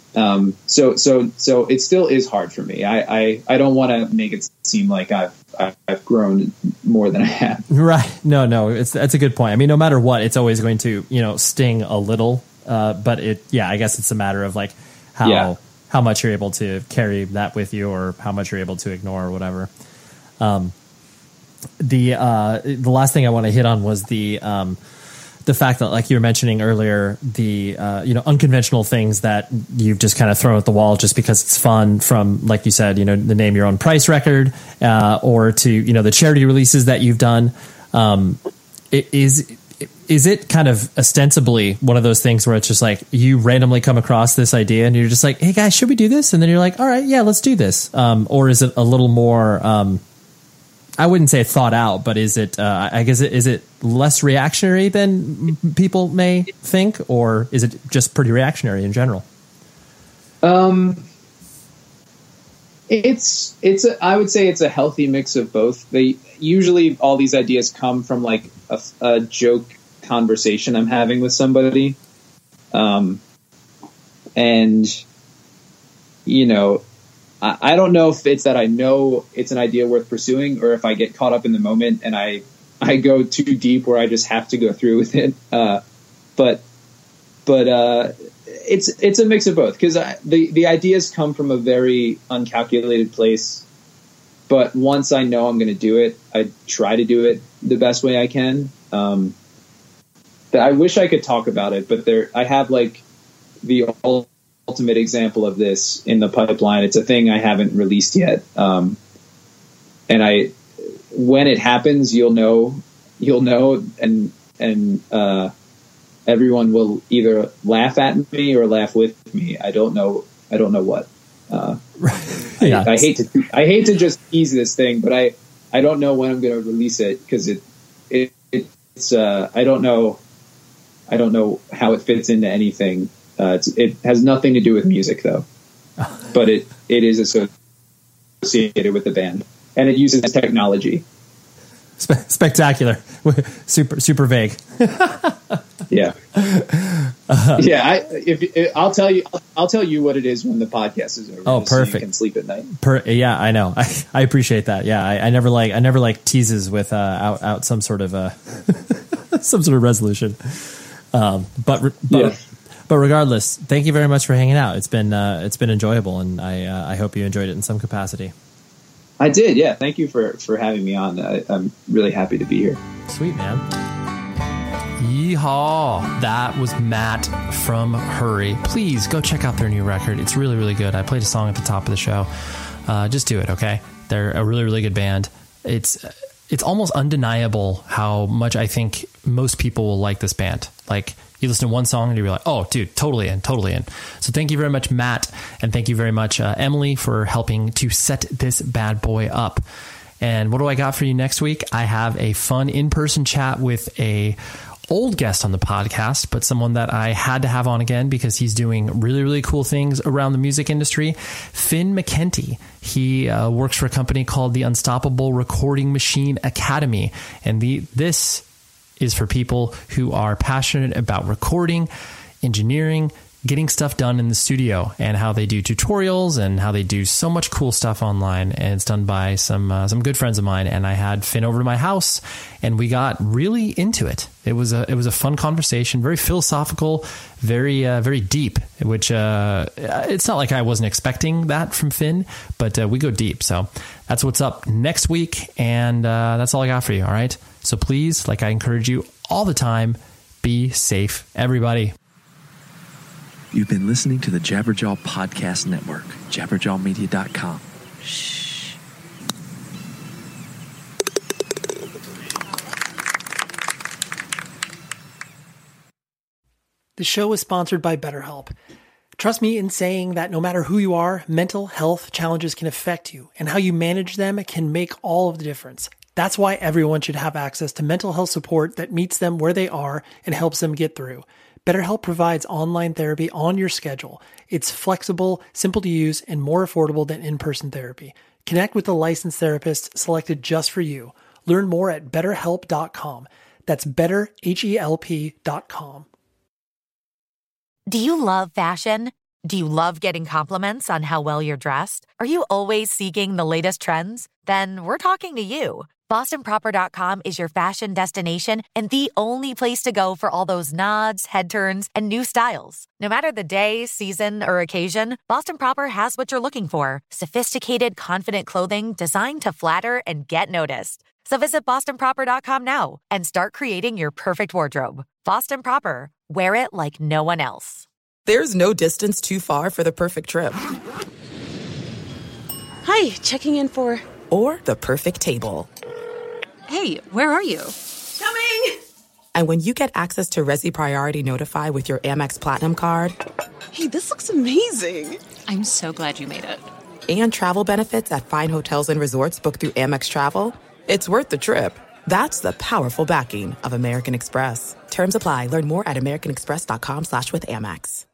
Um, so, so, so it still is hard for me. I, I, I don't want to make it seem like I've, I've grown more than I have. Right. No, no, it's, that's a good point. I mean, no matter what, it's always going to, you know, sting a little, uh, but it, yeah, I guess it's a matter of like how, yeah. how much you're able to carry that with you or how much you're able to ignore or whatever. Um, the, uh, the last thing I want to hit on was the, um, the fact that, like you were mentioning earlier, the uh, you know unconventional things that you've just kind of thrown at the wall just because it's fun, from, like you said, you know, the Name Your Own Price record, uh, or to, you know, the charity releases that you've done. Um, it is is it kind of ostensibly one of those things where it's just like you randomly come across this idea and you're just like, hey guys, should we do this? And then you're like, all right, yeah, let's do this. Um, or is it a little more? Um, I wouldn't say thought out, but is it, uh, I guess, is it less reactionary than people may think, or is it just pretty reactionary in general? Um, it's, it's, a, I would say it's a healthy mix of both. They usually, all these ideas come from like a, a joke conversation I'm having with somebody. Um, and, you know, I don't know if it's that I know it's an idea worth pursuing, or if I get caught up in the moment and I, I go too deep where I just have to go through with it. Uh, but, but, uh, it's, it's a mix of both, because the, the ideas come from a very uncalculated place. But once I know I'm going to do it, I try to do it the best way I can. Um, I wish I could talk about it, but there, I have like the old, ultimate example of this in the pipeline. It's a thing I haven't released yet. Um, and I, when it happens, you'll know, you'll know, and, and, uh, everyone will either laugh at me or laugh with me. I don't know. I don't know what, uh, yeah. I, I hate to, I hate to just tease this thing, but I, I don't know when I'm going to release it, because it, it, it's, uh, I don't know, I don't know how it fits into anything. Uh, it's, it has nothing to do with music, though, but it, it is associated with the band, and it uses technology. Spe- spectacular, super super vague. yeah, uh, yeah. I if, if I'll tell you, I'll, I'll tell you what it is when the podcast is over. Oh, perfect. So you can sleep at night. Per, yeah, I know. I, I appreciate that. Yeah, I, I never like I never like teases with uh, out out some sort of uh, some sort of resolution. Um, but but. Yeah. But regardless, thank you very much for hanging out. It's been uh, it's been enjoyable, and I uh, I hope you enjoyed it in some capacity. I did, yeah. Thank you for, for having me on. I, I'm really happy to be here. Sweet, man. Yeehaw! That was Matt from Hurry. Please go check out their new record. It's really, really good. I played a song at the top of the show. Uh, just do it, okay? They're a really, really good band. It's it's almost undeniable how much I think most people will like this band. Like, you listen to one song and you're like, oh, dude, totally in, totally in. So thank you very much, Matt. And thank you very much, uh, Emily, for helping to set this bad boy up. And what do I got for you next week? I have a fun in-person chat with a old guest on the podcast, but someone that I had to have on again because he's doing really, really cool things around the music industry. Finn McKenty. He uh, works for a company called the Unstoppable Recording Machine Academy. And the this is for people who are passionate about recording, engineering, getting stuff done in the studio, and how they do tutorials and how they do so much cool stuff online. And it's done by some uh, some good friends of mine. And I had Finn over to my house, and we got really into it. It was a it was a fun conversation, very philosophical, very uh, very deep. Which uh, it's not like I wasn't expecting that from Finn, but uh, we go deep. So that's what's up next week, and uh, that's all I got for you. All right. So please, like I encourage you all the time, be safe, everybody. You've been listening to the Jabberjaw Podcast Network, jabberjaw media dot com. Shh. The show is sponsored by BetterHelp. Trust me in saying that no matter who you are, mental health challenges can affect you, and how you manage them can make all of the difference. That's why everyone should have access to mental health support that meets them where they are and helps them get through. BetterHelp provides online therapy on your schedule. It's flexible, simple to use, and more affordable than in-person therapy. Connect with a licensed therapist selected just for you. Learn more at better help dot com. That's better help dot com. Do you love fashion? Do you love getting compliments on how well you're dressed? Are you always seeking the latest trends? Then we're talking to you. Boston Proper dot com is your fashion destination and the only place to go for all those nods, head turns, and new styles. No matter the day, season, or occasion, Boston Proper has what you're looking for. Sophisticated, confident clothing designed to flatter and get noticed. So visit Boston Proper dot com now and start creating your perfect wardrobe. Boston Proper. Wear it like no one else. There's no distance too far for the perfect trip. Hi, checking in for... Or the perfect table. Hey, where are you? Coming! And when you get access to Resi Priority Notify with your Amex Platinum card... Hey, this looks amazing. I'm so glad you made it. And travel benefits at fine hotels and resorts booked through Amex Travel, it's worth the trip. That's the powerful backing of American Express. Terms apply. Learn more at americanexpress.com slash with Amex.